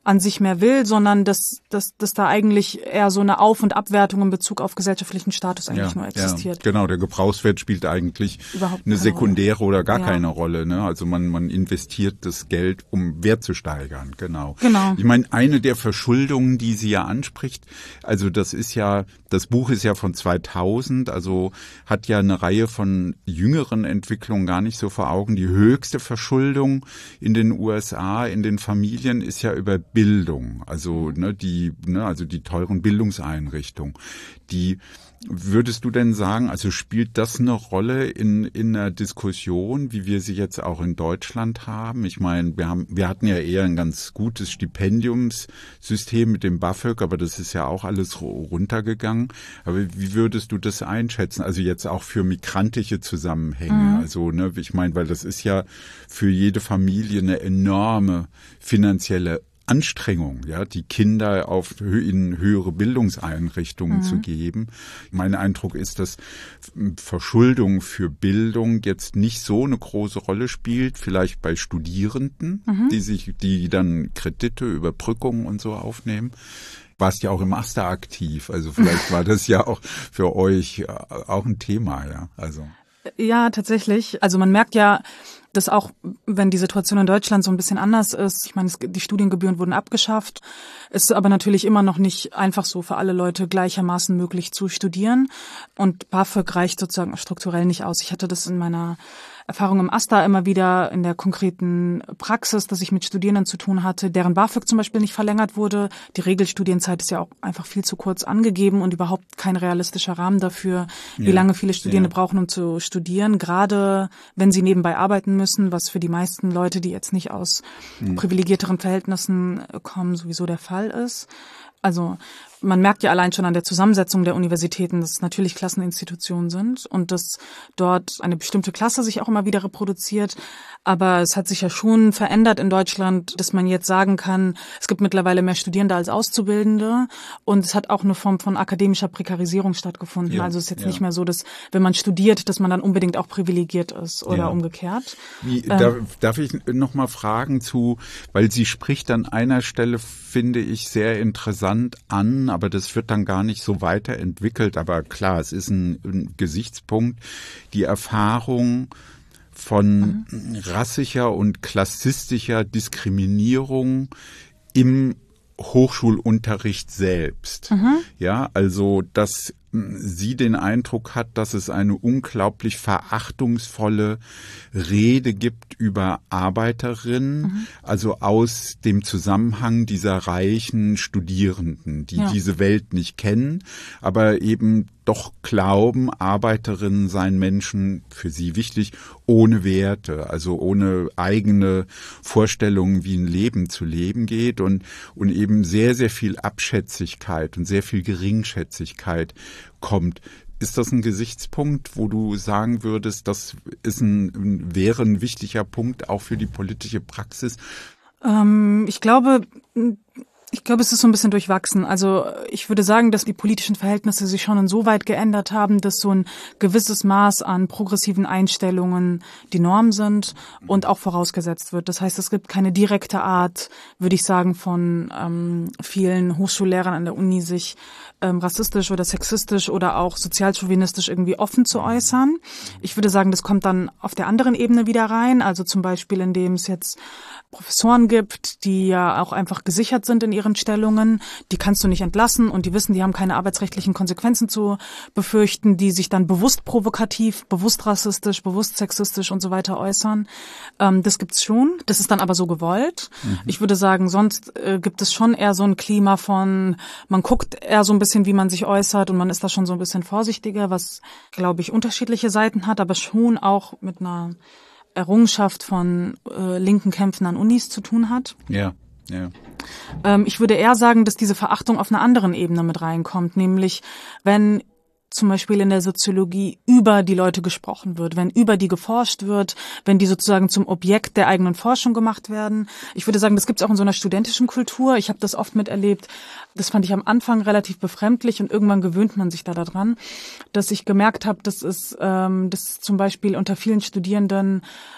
an sich mehr will, sondern dass, dass, dass da eigentlich eher so eine Auf- und Abwertung in Bezug auf gesellschaftlichen Status eigentlich ja, nur existiert. Ja, genau, der Gebrauchswert spielt eigentlich Überhaupt eine sekundäre Rolle. oder gar ja. keine Rolle. Ne? Also man, man investiert das Geld, um Wert zu steigern. Genau. genau. Ich meine, eine der Verschuldungen, die sie ja anspricht, also das ist ja, das Buch ist ja von zweitausend, also hat ja eine Reihe von jüngeren Entwicklungen gar nicht so vor Augen. Die höchste Verschuldung in den U S A, in den Familien, ist ja über Bildung, also ne, die, ne, also die teuren Bildungseinrichtungen. Die würdest du denn sagen, also spielt das eine Rolle in in einer Diskussion, wie wir sie jetzt auch in Deutschland haben? Ich meine, wir haben, wir hatten ja eher ein ganz gutes Stipendiumssystem mit dem BAföG, aber das ist ja auch alles runtergegangen. Aber wie würdest du das einschätzen? Also jetzt auch für migrantische Zusammenhänge. Mhm. Also ne, ich meine, weil das ist ja für jede Familie eine enorme finanzielle Anstrengung, ja, die Kinder auf in höhere Bildungseinrichtungen mhm. zu geben. Mein Eindruck ist, dass Verschuldung für Bildung jetzt nicht so eine große Rolle spielt, vielleicht bei Studierenden, mhm. die sich, die dann Kredite, Überbrückungen und so aufnehmen. Warst ja auch im AStA aktiv, also vielleicht war das ja auch für euch auch ein Thema, ja, also. Ja, tatsächlich. Also man merkt ja, dass auch, wenn die Situation in Deutschland so ein bisschen anders ist, ich meine, es, die Studiengebühren wurden abgeschafft, ist aber natürlich immer noch nicht einfach so für alle Leute gleichermaßen möglich zu studieren. Und BAföG reicht sozusagen strukturell nicht aus. Ich hatte das in meiner Erfahrung im AStA immer wieder in der konkreten Praxis, dass ich mit Studierenden zu tun hatte, deren BAföG zum Beispiel nicht verlängert wurde. Die Regelstudienzeit ist ja auch einfach viel zu kurz angegeben und überhaupt kein realistischer Rahmen dafür, wie ja, lange viele Studierende ja. brauchen, um zu studieren. Gerade wenn sie nebenbei arbeiten müssen, was für die meisten Leute, die jetzt nicht aus hm. privilegierteren Verhältnissen kommen, sowieso der Fall ist. Also man merkt ja allein schon an der Zusammensetzung der Universitäten, dass es natürlich Klasseninstitutionen sind und dass dort eine bestimmte Klasse sich auch immer wieder reproduziert. Aber es hat sich ja schon verändert in Deutschland, dass man jetzt sagen kann, es gibt mittlerweile mehr Studierende als Auszubildende und es hat auch eine Form von akademischer Prekarisierung stattgefunden. Ja, also es ist jetzt ja. nicht mehr so, dass wenn man studiert, dass man dann unbedingt auch privilegiert ist oder ja. umgekehrt. Wie, ähm, darf, darf ich noch mal fragen zu, weil sie spricht an einer Stelle, finde ich, sehr interessant an, aber das wird dann gar nicht so weiterentwickelt. Aber klar, es ist ein, ein Gesichtspunkt, die Erfahrung von mhm. rassischer und klassistischer Diskriminierung im Hochschulunterricht selbst. Mhm. Ja, also dass sie den Eindruck hat, dass es eine unglaublich verachtungsvolle Rede gibt über Arbeiterinnen, mhm. also aus dem Zusammenhang dieser reichen Studierenden, die ja. diese Welt nicht kennen, aber eben doch glauben, Arbeiterinnen seien Menschen, für sie wichtig, ohne Werte, also ohne eigene Vorstellungen, wie ein Leben zu leben geht und, und eben sehr, sehr viel Abschätzigkeit und sehr viel Geringschätzigkeit kommt. Ist das ein Gesichtspunkt, wo du sagen würdest, das ist ein, wäre ein wichtiger Punkt auch für die politische Praxis? Ähm, ich glaube, Ich glaube, es ist so ein bisschen durchwachsen. Also ich würde sagen, dass die politischen Verhältnisse sich schon insoweit geändert haben, dass so ein gewisses Maß an progressiven Einstellungen die Norm sind und auch vorausgesetzt wird. Das heißt, es gibt keine direkte Art, würde ich sagen, von ähm, vielen Hochschullehrern an der Uni, sich ähm, rassistisch oder sexistisch oder auch sozialchauvinistisch irgendwie offen zu äußern. Ich würde sagen, das kommt dann auf der anderen Ebene wieder rein. Also zum Beispiel, indem es jetzt Professoren gibt, die ja auch einfach gesichert sind in ihren Stellungen, die kannst du nicht entlassen und die wissen, die haben keine arbeitsrechtlichen Konsequenzen zu befürchten, die sich dann bewusst provokativ, bewusst rassistisch, bewusst sexistisch und so weiter äußern. Ähm, das gibt's schon, das ist dann aber so gewollt. Mhm. Ich würde sagen, sonst äh, gibt es schon eher so ein Klima von, man guckt eher so ein bisschen, wie man sich äußert und man ist da schon so ein bisschen vorsichtiger, was, glaube ich, unterschiedliche Seiten hat, aber schon auch mit einer Errungenschaft von äh, linken Kämpfen an Unis zu tun hat. Ja, ja. Ähm, ich würde eher sagen, dass diese Verachtung auf einer anderen Ebene mit reinkommt, nämlich wenn zum Beispiel in der Soziologie über die Leute gesprochen wird, wenn über die geforscht wird, wenn die sozusagen zum Objekt der eigenen Forschung gemacht werden. Ich würde sagen, das gibt es auch in so einer studentischen Kultur. Ich habe das oft miterlebt. Das fand ich am Anfang relativ befremdlich und irgendwann gewöhnt man sich da daran, dass ich gemerkt habe, dass es, ähm, dass zum Beispiel unter vielen Studierenden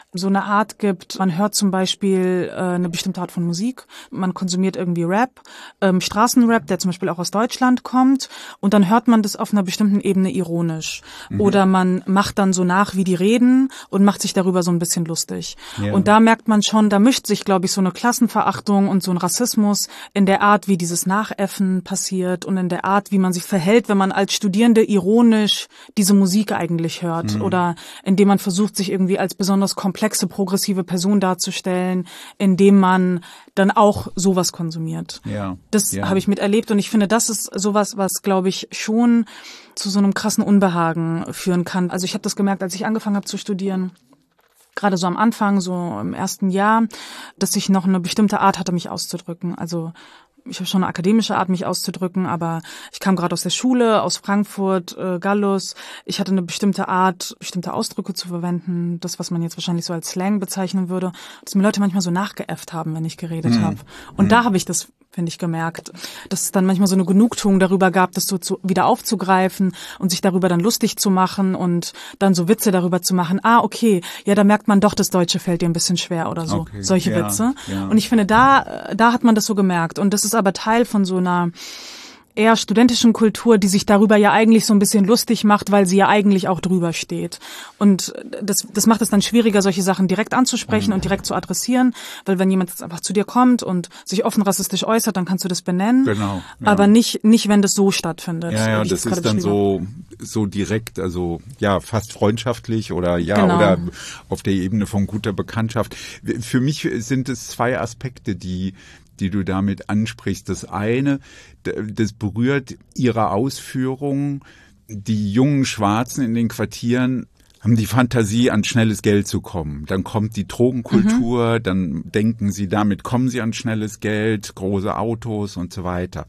so eine Art gibt. Man hört zum Beispiel äh, eine bestimmte Art von Musik, man konsumiert irgendwie Rap, ähm, Straßenrap, der zum Beispiel auch aus Deutschland kommt, und dann hört man das auf einer bestimmten Ebene ironisch. Mhm. Oder man macht dann so nach, wie die reden, und macht sich darüber so ein bisschen lustig. Ja. Und da merkt man schon, da mischt sich, glaube ich, so eine Klassenverachtung und so ein Rassismus in der Art, wie dieses Nachäffen passiert und in der Art, wie man sich verhält, wenn man als Studierende ironisch diese Musik eigentlich hört. Mhm. Oder indem man versucht, sich irgendwie als besonders komplexe, progressive Person darzustellen, indem man dann auch sowas konsumiert. Ja. Das ja. habe ich miterlebt, und ich finde, das ist sowas, was, glaube ich, schon zu so einem krassen Unbehagen führen kann. Also ich habe das gemerkt, als ich angefangen habe zu studieren, gerade so am Anfang, so im ersten Jahr, dass ich noch eine bestimmte Art hatte, mich auszudrücken. Also ich habe schon eine akademische Art, mich auszudrücken, aber ich kam gerade aus der Schule, aus Frankfurt, äh, Gallus. Ich hatte eine bestimmte Art, bestimmte Ausdrücke zu verwenden, das, was man jetzt wahrscheinlich so als Slang bezeichnen würde, dass mir Leute manchmal so nachgeäfft haben, wenn ich geredet mhm. habe. Und mhm. da habe ich das, finde ich, gemerkt, dass es dann manchmal so eine Genugtuung darüber gab, das so zu, wieder aufzugreifen und sich darüber dann lustig zu machen und dann so Witze darüber zu machen. Ah, okay, ja, da merkt man doch, das Deutsche fällt dir ein bisschen schwer oder so. Okay. Solche ja, Witze. Ja. Und ich finde, da, da hat man das so gemerkt. Und das ist aber Teil von so einer eher studentischen Kultur, die sich darüber ja eigentlich so ein bisschen lustig macht, weil sie ja eigentlich auch drüber steht. Und das, das macht es dann schwieriger, solche Sachen direkt anzusprechen mhm. und direkt zu adressieren, weil wenn jemand jetzt einfach zu dir kommt und sich offen rassistisch äußert, dann kannst du das benennen. Genau. Ja. Aber nicht, nicht, wenn das so stattfindet. Ja, ja, das ist dann so, so direkt, also, ja, fast freundschaftlich oder, ja, genau. oder auf der Ebene von guter Bekanntschaft. Für mich sind es zwei Aspekte, die, die du damit ansprichst. Das eine, das berührt ihre Ausführungen. Die jungen Schwarzen in den Quartieren haben die Fantasie, an schnelles Geld zu kommen. Dann kommt die Drogenkultur, mhm. dann denken sie, damit kommen sie an schnelles Geld, große Autos und so weiter.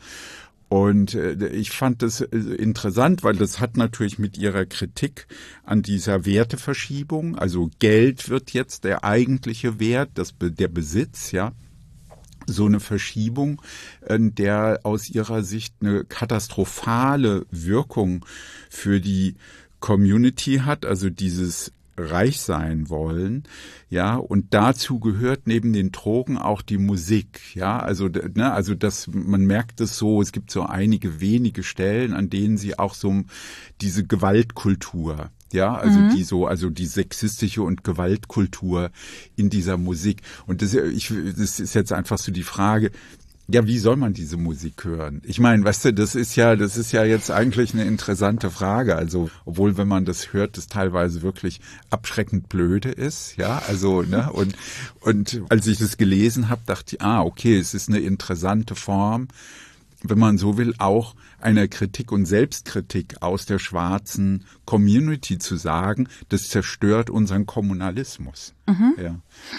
Und ich fand das interessant, weil das hat natürlich mit ihrer Kritik an dieser Werteverschiebung, also Geld wird jetzt der eigentliche Wert, das, der Besitz, ja, so eine Verschiebung, der aus ihrer Sicht eine katastrophale Wirkung für die Community hat, also dieses reich sein wollen, ja, und dazu gehört neben den Drogen auch die Musik, ja, also, ne, also das, man merkt es so, es gibt so einige wenige Stellen, an denen sie auch so diese Gewaltkultur, ja, also mhm. die so, also die sexistische und Gewaltkultur in dieser Musik. Und das, ich, das ist jetzt einfach so die Frage, ja, wie soll man diese Musik hören? Ich meine, weißt du, das ist ja, das ist ja jetzt eigentlich eine interessante Frage. Also, obwohl, wenn man das hört, das teilweise wirklich abschreckend blöde ist, ja, also, ne, und, und als ich das gelesen habe, dachte ich, ah, okay, es ist eine interessante Form, wenn man so will, auch einer Kritik und Selbstkritik aus der schwarzen Community zu sagen, das zerstört unseren Kommunalismus. Mhm. Ja.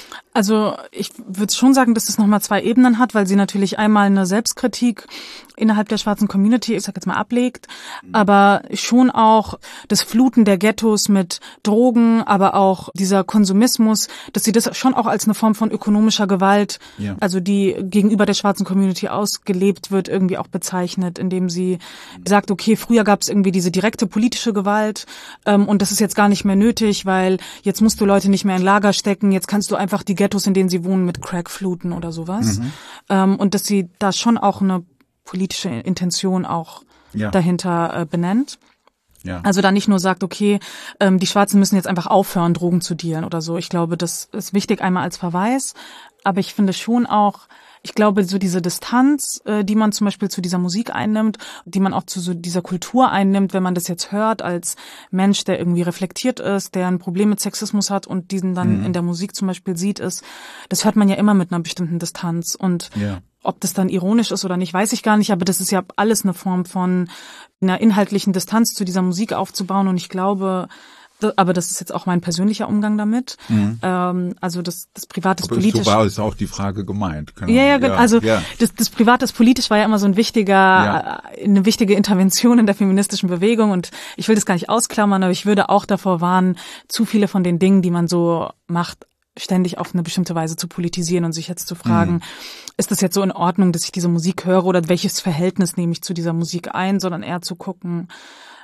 Also ich würde schon sagen, dass es nochmal zwei Ebenen hat, weil sie natürlich einmal eine Selbstkritik innerhalb der schwarzen Community, ich sag jetzt mal, ablegt, aber schon auch das Fluten der Ghettos mit Drogen, aber auch dieser Konsumismus, dass sie das schon auch als eine Form von ökonomischer Gewalt, ja. also die gegenüber der schwarzen Community ausgelebt wird, irgendwie auch bezeichnet, indem sie sagt, okay, früher gab es irgendwie diese direkte politische Gewalt ähm, und das ist jetzt gar nicht mehr nötig, weil jetzt musst du Leute nicht mehr in Lager stecken, jetzt kannst du einfach die Ghettos, in denen sie wohnen, mit Crack fluten oder sowas. Mhm. Ähm, und dass sie da schon auch eine politische Intention auch ja. dahinter äh, benennt. Ja. Also da nicht nur sagt, okay, ähm, die Schwarzen müssen jetzt einfach aufhören, Drogen zu dealen oder so. Ich glaube, das ist wichtig einmal als Verweis, aber ich finde schon auch, ich glaube, so diese Distanz, äh, die man zum Beispiel zu dieser Musik einnimmt, die man auch zu so dieser Kultur einnimmt, wenn man das jetzt hört als Mensch, der irgendwie reflektiert ist, der ein Problem mit Sexismus hat und diesen dann mhm. in der Musik zum Beispiel sieht, ist, das hört man ja immer mit einer bestimmten Distanz. Und ja. ob das dann ironisch ist oder nicht, weiß ich gar nicht, aber das ist ja alles eine Form von einer inhaltlichen Distanz zu dieser Musik aufzubauen. Und ich glaube, aber das ist jetzt auch mein persönlicher Umgang damit. Mhm. Ähm, also das, das Private ist politisch. So war es auch die Frage gemeint. Genau. Ja, ja, ja, also ja. Das, das Private ist politisch war ja immer so ein wichtiger, ja. eine wichtige Intervention in der feministischen Bewegung. Und ich will das gar nicht ausklammern, aber ich würde auch davor warnen, zu viele von den Dingen, die man so macht, ständig auf eine bestimmte Weise zu politisieren und sich jetzt zu fragen, mhm. ist das jetzt so in Ordnung, dass ich diese Musik höre oder welches Verhältnis nehme ich zu dieser Musik ein, sondern eher zu gucken,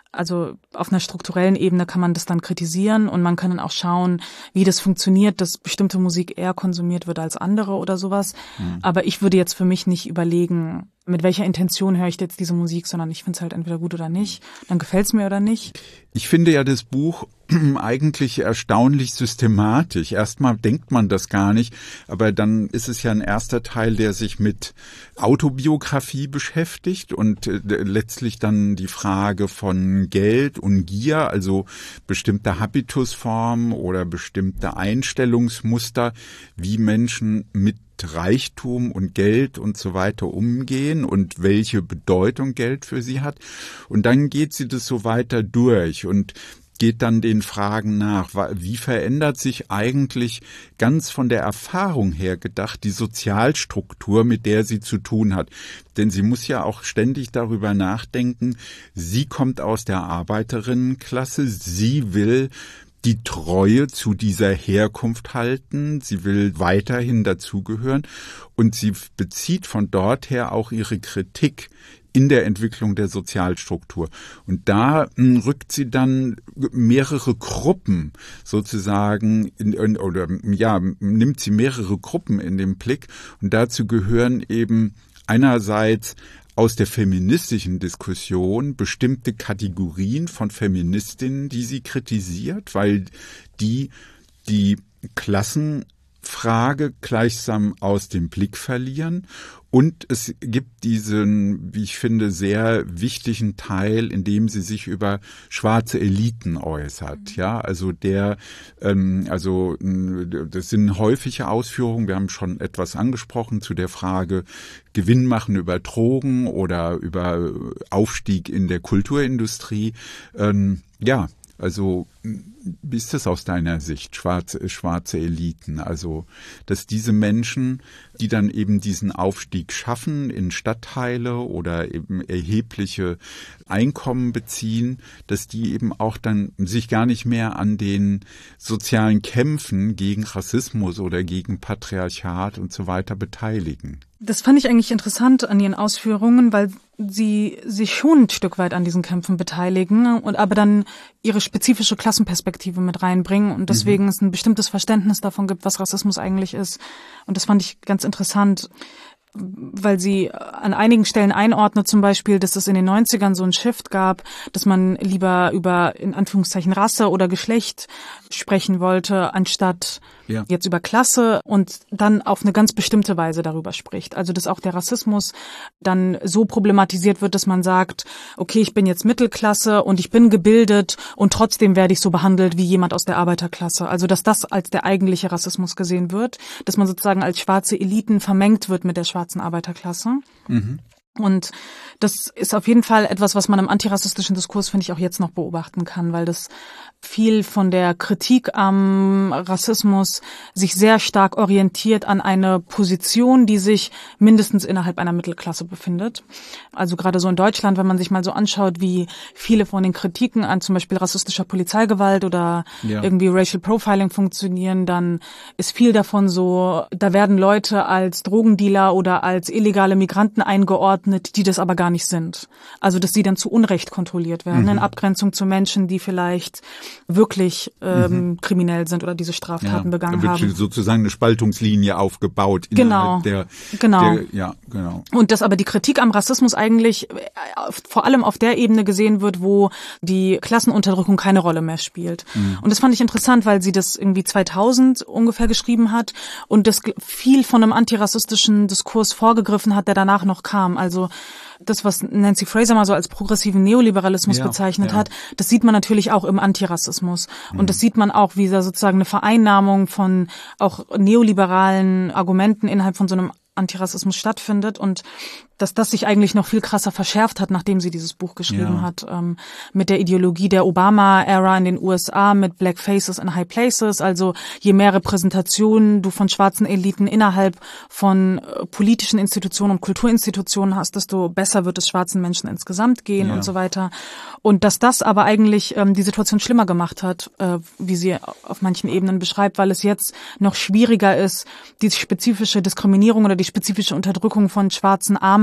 Also auf einer strukturellen Ebene kann man das dann kritisieren und man kann dann auch schauen, wie das funktioniert, dass bestimmte Musik eher konsumiert wird als andere oder sowas. Mhm. Aber ich würde jetzt für mich nicht überlegen, mit welcher Intention höre ich jetzt diese Musik, sondern ich finde es halt entweder gut oder nicht. Dann gefällt es mir oder nicht. Ich finde ja das Buch eigentlich erstaunlich systematisch. Erstmal denkt man das gar nicht, aber dann ist es ja ein erster Teil, der sich mit Autobiografie beschäftigt und äh, letztlich dann die Frage von Geld und Gier, also bestimmte Habitusformen oder bestimmte Einstellungsmuster, wie Menschen mit Reichtum und Geld und so weiter umgehen und welche Bedeutung Geld für sie hat. Und dann geht sie das so weiter durch und geht dann den Fragen nach, wie verändert sich eigentlich ganz von der Erfahrung her gedacht die Sozialstruktur, mit der sie zu tun hat. Denn sie muss ja auch ständig darüber nachdenken, sie kommt aus der Arbeiterinnenklasse, sie will die Treue zu dieser Herkunft halten, sie will weiterhin dazugehören und sie bezieht von dort her auch ihre Kritik in der Entwicklung der Sozialstruktur. Und da mh, rückt sie dann mehrere Gruppen sozusagen, in, in, oder ja, nimmt sie mehrere Gruppen in den Blick. Und dazu gehören eben einerseits aus der feministischen Diskussion bestimmte Kategorien von Feministinnen, die sie kritisiert, weil die die Klassenfrage gleichsam aus dem Blick verlieren. Und es gibt diesen, wie ich finde, sehr wichtigen Teil, in dem sie sich über schwarze Eliten äußert. Ja, also der, ähm, also das sind häufige Ausführungen. Wir haben schon etwas angesprochen zu der Frage Gewinn machen über Drogen oder über Aufstieg in der Kulturindustrie. Ähm, ja, also wie ist das aus deiner Sicht, schwarze, schwarze Eliten? Also, dass diese Menschen, die dann eben diesen Aufstieg schaffen in Stadtteile oder eben erhebliche Einkommen beziehen, dass die eben auch dann sich gar nicht mehr an den sozialen Kämpfen gegen Rassismus oder gegen Patriarchat und so weiter beteiligen. Das fand ich eigentlich interessant an ihren Ausführungen, weil sie sich schon ein Stück weit an diesen Kämpfen beteiligen und aber dann ihre spezifische Klassenperspektive mit reinbringen und deswegen mhm. es ein bestimmtes Verständnis davon gibt, was Rassismus eigentlich ist. Und das fand ich ganz interessant, weil sie an einigen Stellen einordnet, zum Beispiel, dass es in den neunzigern so einen Shift gab, dass man lieber über, in Anführungszeichen, Rasse oder Geschlecht sprechen wollte, anstatt ja. jetzt über Klasse und dann auf eine ganz bestimmte Weise darüber spricht. Also, dass auch der Rassismus dann so problematisiert wird, dass man sagt, okay, ich bin jetzt Mittelklasse und ich bin gebildet und trotzdem werde ich so behandelt wie jemand aus der Arbeiterklasse. Also, dass das als der eigentliche Rassismus gesehen wird, dass man sozusagen als schwarze Eliten vermengt wird mit der schwarzen Arbeiterklasse. Mhm. Und das ist auf jeden Fall etwas, was man im antirassistischen Diskurs, finde ich, auch jetzt noch beobachten kann, weil das viel von der Kritik am Rassismus sich sehr stark orientiert an eine Position, die sich mindestens innerhalb einer Mittelklasse befindet. Also gerade so in Deutschland, wenn man sich mal so anschaut, wie viele von den Kritiken an zum Beispiel rassistischer Polizeigewalt oder ja. irgendwie Racial Profiling funktionieren, dann ist viel davon so, da werden Leute als Drogendealer oder als illegale Migranten eingeordnet, die das aber gar nicht sind. Also dass sie dann zu Unrecht kontrolliert werden, mhm. in Abgrenzung zu Menschen, die vielleicht wirklich ähm, mhm. kriminell sind oder diese Straftaten ja, begangen da wird haben. Sozusagen eine Spaltungslinie aufgebaut. Genau, der, genau. Der, ja, genau. Und dass aber die Kritik am Rassismus eigentlich vor allem auf der Ebene gesehen wird, wo die Klassenunterdrückung keine Rolle mehr spielt. Mhm. Und das fand ich interessant, weil sie das irgendwie zweitausend ungefähr geschrieben hat und das viel von einem antirassistischen Diskurs vorgegriffen hat, der danach noch kam. Also das, was Nancy Fraser mal so als progressiven Neoliberalismus ja, bezeichnet ja. hat, das sieht man natürlich auch im Antirassismus. Mhm. Und das sieht man auch, wie da sozusagen eine Vereinnahmung von auch neoliberalen Argumenten innerhalb von so einem Antirassismus stattfindet und dass das sich eigentlich noch viel krasser verschärft hat, nachdem sie dieses Buch geschrieben ja. hat, ähm, mit der Ideologie der Obama-Ära in den U S A, mit Black Faces in High Places. Also je mehr Repräsentationen du von schwarzen Eliten innerhalb von äh, politischen Institutionen und Kulturinstitutionen hast, desto besser wird es schwarzen Menschen insgesamt gehen ja. und so weiter. Und dass das aber eigentlich ähm, die Situation schlimmer gemacht hat, äh, wie sie auf manchen Ebenen beschreibt, weil es jetzt noch schwieriger ist, die spezifische Diskriminierung oder die spezifische Unterdrückung von schwarzen, armen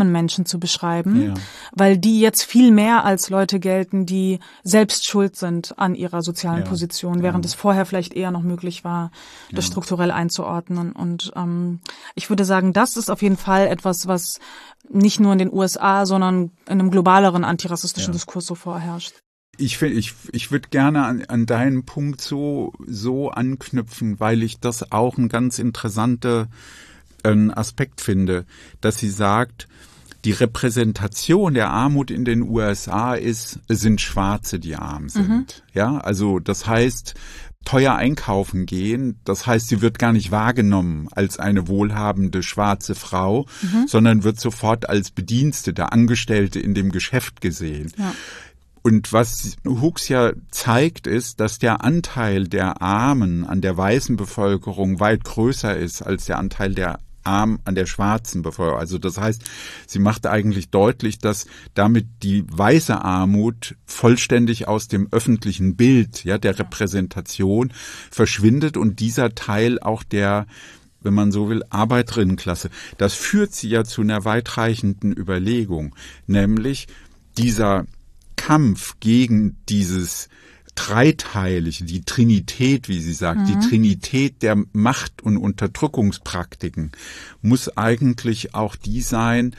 armen Menschen zu beschreiben, ja. weil die jetzt viel mehr als Leute gelten, die selbst schuld sind an ihrer sozialen ja. Position, während ja. es vorher vielleicht eher noch möglich war, das ja. strukturell einzuordnen. Und ähm, ich würde sagen, das ist auf jeden Fall etwas, was nicht nur in den U S A, sondern in einem globaleren antirassistischen ja. Diskurs so vorherrscht. Ich finde, ich, ich würde gerne an, an deinen Punkt so, so anknüpfen, weil ich das auch ein ganz interessanter äh, Aspekt finde, dass sie sagt, die Repräsentation der Armut in den U S A ist, es sind Schwarze, die arm sind. Mhm. Ja, also das heißt, teuer einkaufen gehen, das heißt, sie wird gar nicht wahrgenommen als eine wohlhabende schwarze Frau, mhm. sondern wird sofort als Bedienstete, Angestellte in dem Geschäft gesehen. Ja. Und was Hooks ja zeigt, ist, dass der Anteil der Armen an der weißen Bevölkerung weit größer ist als der Anteil der Armen an der schwarzen Bevölkerung. Also das heißt, sie macht eigentlich deutlich, dass damit die weiße Armut vollständig aus dem öffentlichen Bild, ja, der Repräsentation verschwindet und dieser Teil auch der, wenn man so will, Arbeiterinnenklasse. Das führt sie ja zu einer weitreichenden Überlegung, nämlich dieser Kampf gegen dieses Dreiteilige, die Trinität, wie sie sagt, mhm. die Trinität der Macht- und Unterdrückungspraktiken muss eigentlich auch die sein,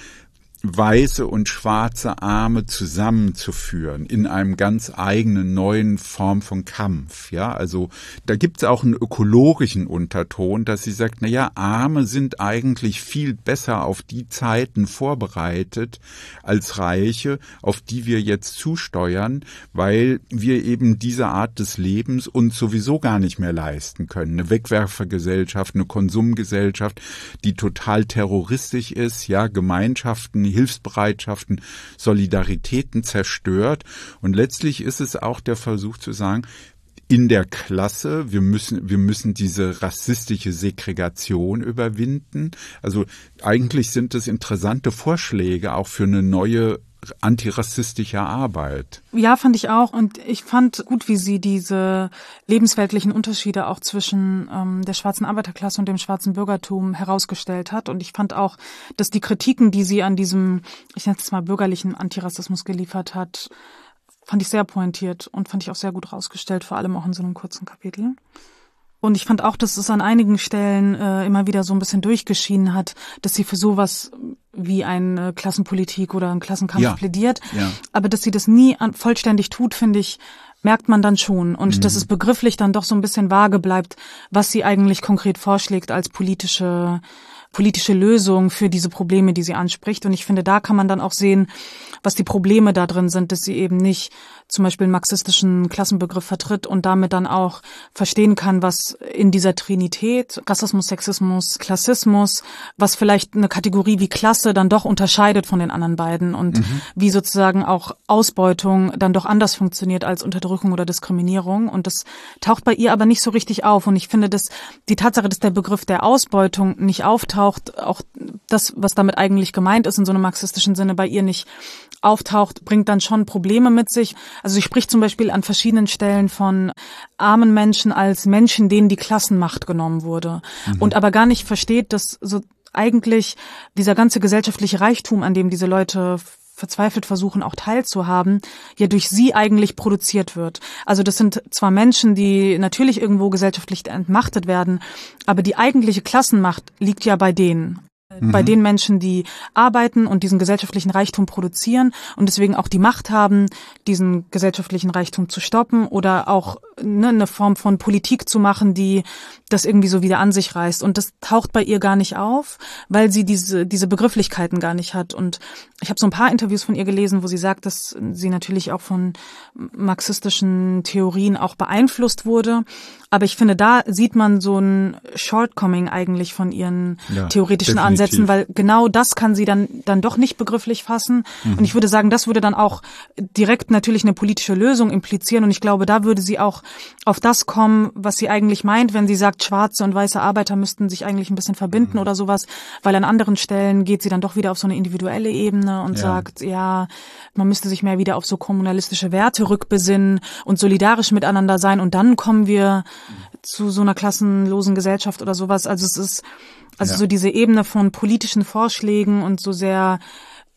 weiße und schwarze Arme zusammenzuführen in einem ganz eigenen neuen Form von Kampf. Ja, also da gibt es auch einen ökologischen Unterton, dass sie sagt, na ja, Arme sind eigentlich viel besser auf die Zeiten vorbereitet als Reiche, auf die wir jetzt zusteuern, weil wir eben diese Art des Lebens uns sowieso gar nicht mehr leisten können. Eine Wegwerfergesellschaft, eine Konsumgesellschaft, die total terroristisch ist, ja, Gemeinschaften, Hilfsbereitschaften, Solidaritäten zerstört. Und letztlich ist es auch der Versuch zu sagen, in der Klasse, wir müssen, wir müssen diese rassistische Segregation überwinden. Also eigentlich sind es interessante Vorschläge auch für eine neue antirassistische Arbeit. Ja, fand ich auch. Und ich fand gut, wie sie diese lebensweltlichen Unterschiede auch zwischen ähm, der schwarzen Arbeiterklasse und dem schwarzen Bürgertum herausgestellt hat. Und ich fand auch, dass die Kritiken, die sie an diesem, ich nenne es mal bürgerlichen Antirassismus geliefert hat, fand ich sehr pointiert und fand ich auch sehr gut rausgestellt, vor allem auch in so einem kurzen Kapitel. Und ich fand auch, dass es an einigen Stellen äh, immer wieder so ein bisschen durchgeschienen hat, dass sie für sowas wie eine Klassenpolitik oder einen Klassenkampf ja. plädiert. Ja. Aber dass sie das nie an, vollständig tut, finde ich, merkt man dann schon. Und mhm. dass es begrifflich dann doch so ein bisschen vage bleibt, was sie eigentlich konkret vorschlägt als politische politische Lösung für diese Probleme, die sie anspricht. Und ich finde, da kann man dann auch sehen, was die Probleme da drin sind, dass sie eben nicht zum Beispiel einen marxistischen Klassenbegriff vertritt und damit dann auch verstehen kann, was in dieser Trinität, Rassismus, Sexismus, Klassismus, was vielleicht eine Kategorie wie Klasse dann doch unterscheidet von den anderen beiden und mhm. wie sozusagen auch Ausbeutung dann doch anders funktioniert als Unterdrückung oder Diskriminierung. Und das taucht bei ihr aber nicht so richtig auf. Und ich finde, dass die Tatsache, dass der Begriff der Ausbeutung nicht auftaucht, auch das, was damit eigentlich gemeint ist, in so einem marxistischen Sinne bei ihr nicht auftaucht, bringt dann schon Probleme mit sich. Also sie spricht zum Beispiel an verschiedenen Stellen von armen Menschen als Menschen, denen die Klassenmacht genommen wurde. Mhm. Und aber gar nicht versteht, dass so eigentlich dieser ganze gesellschaftliche Reichtum, an dem diese Leute verzweifelt versuchen, auch teilzuhaben, ja durch sie eigentlich produziert wird. Also das sind zwar Menschen, die natürlich irgendwo gesellschaftlich entmachtet werden, aber die eigentliche Klassenmacht liegt ja bei denen. Mhm. Bei den Menschen, die arbeiten und diesen gesellschaftlichen Reichtum produzieren und deswegen auch die Macht haben, diesen gesellschaftlichen Reichtum zu stoppen oder auch ne, eine Form von Politik zu machen, die das irgendwie so wieder an sich reißt. Und das taucht bei ihr gar nicht auf, weil sie diese diese Begrifflichkeiten gar nicht hat. Und ich habe so ein paar Interviews von ihr gelesen, wo sie sagt, dass sie natürlich auch von marxistischen Theorien auch beeinflusst wurde. Aber ich finde, da sieht man so ein Shortcoming eigentlich von ihren ja, theoretischen definitiv. Ansätzen, weil genau das kann sie dann dann doch nicht begrifflich fassen. Mhm. Und ich würde sagen, das würde dann auch direkt natürlich eine politische Lösung implizieren. Und ich glaube, da würde sie auch auf das kommen, was sie eigentlich meint, wenn sie sagt, schwarze und weiße Arbeiter müssten sich eigentlich ein bisschen verbinden mhm. oder sowas. Weil an anderen Stellen geht sie dann doch wieder auf so eine individuelle Ebene und ja. sagt, ja, man müsste sich mehr wieder auf so kommunalistische Werte rückbesinnen und solidarisch miteinander sein. Und dann kommen wir zu so einer klassenlosen Gesellschaft oder sowas. Also es ist also ja. so diese Ebene von politischen Vorschlägen und so sehr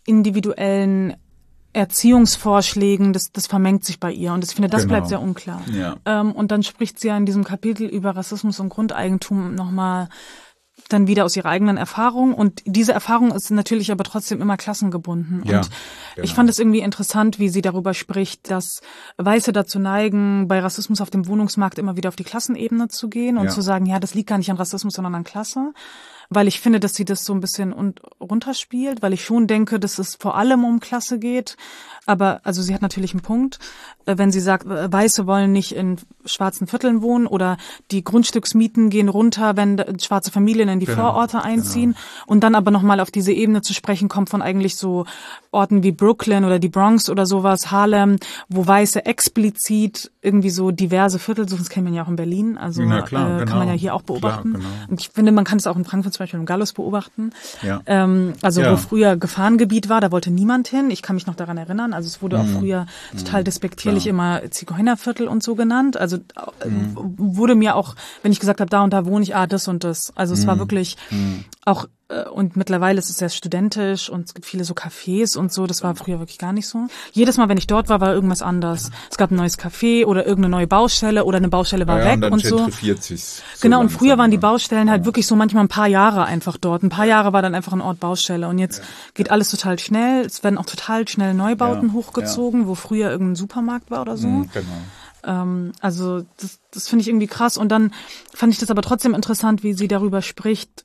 individuellen Erziehungsvorschlägen, das, das vermengt sich bei ihr und ich finde, das genau. bleibt sehr unklar. Ja. Ähm, und dann spricht sie ja in diesem Kapitel über Rassismus und Grundeigentum nochmal dann wieder aus ihrer eigenen Erfahrung und diese Erfahrung ist natürlich aber trotzdem immer klassengebunden. Ja, und genau. Ich fand es irgendwie interessant, wie sie darüber spricht, dass Weiße dazu neigen, bei Rassismus auf dem Wohnungsmarkt immer wieder auf die Klassenebene zu gehen und ja. zu sagen, ja, das liegt gar nicht an Rassismus, sondern an Klasse. Weil ich finde, dass sie das so ein bisschen un- runterspielt, weil ich schon denke, dass es vor allem um Klasse geht. Aber, also sie hat natürlich einen Punkt, wenn sie sagt, Weiße wollen nicht in schwarzen Vierteln wohnen oder die Grundstücksmieten gehen runter, wenn schwarze Familien in die genau, Vororte einziehen. Genau. Und dann aber nochmal auf diese Ebene zu sprechen kommt von eigentlich so Orten wie Brooklyn oder die Bronx oder sowas, Harlem, wo Weiße explizit irgendwie so diverse Viertel suchen. Das kennt man ja auch in Berlin. Also Na klar, äh, genau. kann man ja hier auch beobachten. Klar, genau. Und ich finde, man kann es auch in Frankfurt zum Beispiel im Gallus beobachten. Ja. Ähm, also ja. wo früher Gefahrengebiet war, da wollte niemand hin. Ich kann mich noch daran erinnern. Also es wurde mhm. auch früher total despektierlich Klar. immer Zigeunerviertel und so genannt. Also mhm. wurde mir auch, wenn ich gesagt habe, da und da wohne ich, ah, das und das. Also es mhm. war wirklich mhm. auch, und mittlerweile ist es sehr studentisch und es gibt viele so Cafés und so. Das war früher wirklich gar nicht so. Jedes Mal, wenn ich dort war, war irgendwas anders. Es gab ein neues Café oder irgendeine neue Baustelle oder eine Baustelle war ja, ja, weg und, dann und so. sich's Genau, so und früher waren die ja. Baustellen halt wirklich so manchmal ein paar Jahre einfach dort. Ein paar Jahre war dann einfach ein Ort Baustelle. Und jetzt ja. geht alles total schnell. Es werden auch total schnell Neubauten ja. hochgezogen, ja. wo früher irgendein Supermarkt war oder so. Mhm, genau. Ähm, also das, das finde ich irgendwie krass. Und dann fand ich das aber trotzdem interessant, wie sie darüber spricht,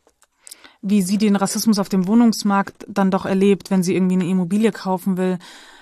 wie sie den Rassismus auf dem Wohnungsmarkt dann doch erlebt, wenn sie irgendwie eine Immobilie kaufen will.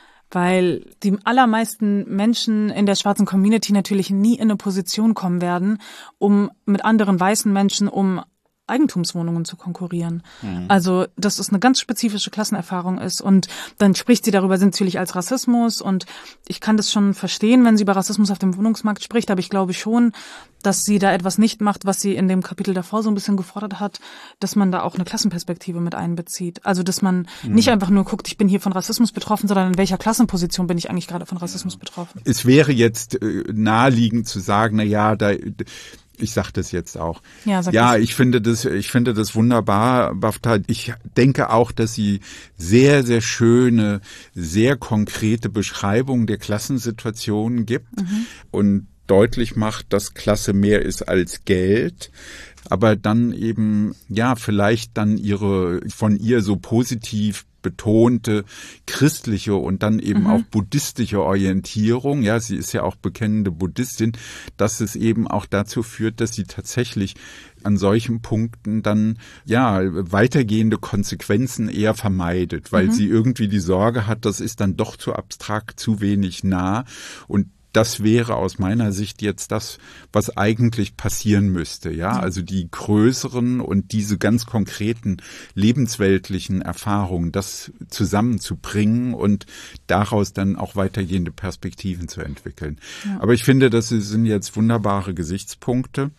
Weil die allermeisten Menschen in der schwarzen Community natürlich nie in eine Position kommen werden, um mit anderen weißen Menschen um Eigentumswohnungen zu konkurrieren. Mhm. Also, dass es eine ganz spezifische Klassenerfahrung ist. Und dann spricht sie darüber natürlich als Rassismus. Und ich kann das schon verstehen, wenn sie über Rassismus auf dem Wohnungsmarkt spricht. Aber ich glaube schon, dass sie da etwas nicht macht, was sie in dem Kapitel davor so ein bisschen gefordert hat, dass man da auch eine Klassenperspektive mit einbezieht. Also, dass man mhm. nicht einfach nur guckt, ich bin hier von Rassismus betroffen, sondern in welcher Klassenposition bin ich eigentlich gerade von Rassismus betroffen. Es wäre jetzt äh, naheliegend zu sagen, na ja, da ich sage das jetzt auch. Ja, sag ja das. ich finde das, ich finde das wunderbar, Bafta. Ich denke auch, dass sie sehr, sehr schöne, sehr konkrete Beschreibungen der Klassensituation gibt mhm. und deutlich macht, dass Klasse mehr ist als Geld. Aber dann eben, ja, vielleicht dann ihre, von ihr so positiv betonte christliche und dann eben mhm. auch buddhistische Orientierung, ja, sie ist ja auch bekennende Buddhistin, dass es eben auch dazu führt, dass sie tatsächlich an solchen Punkten dann, ja, weitergehende Konsequenzen eher vermeidet, weil mhm. sie irgendwie die Sorge hat, das ist dann doch zu abstrakt, zu wenig nah und das wäre aus meiner Sicht jetzt das, was eigentlich passieren müsste, ja, also die größeren und diese ganz konkreten lebensweltlichen Erfahrungen, das zusammenzubringen und daraus dann auch weitergehende Perspektiven zu entwickeln. Ja. Aber ich finde, das sind jetzt wunderbare Gesichtspunkte.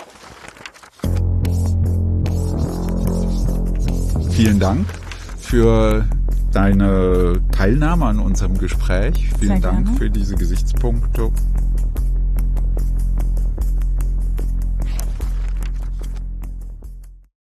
Vielen Dank für deine Teilnahme an unserem Gespräch. Vielen Dank für diese Gesichtspunkte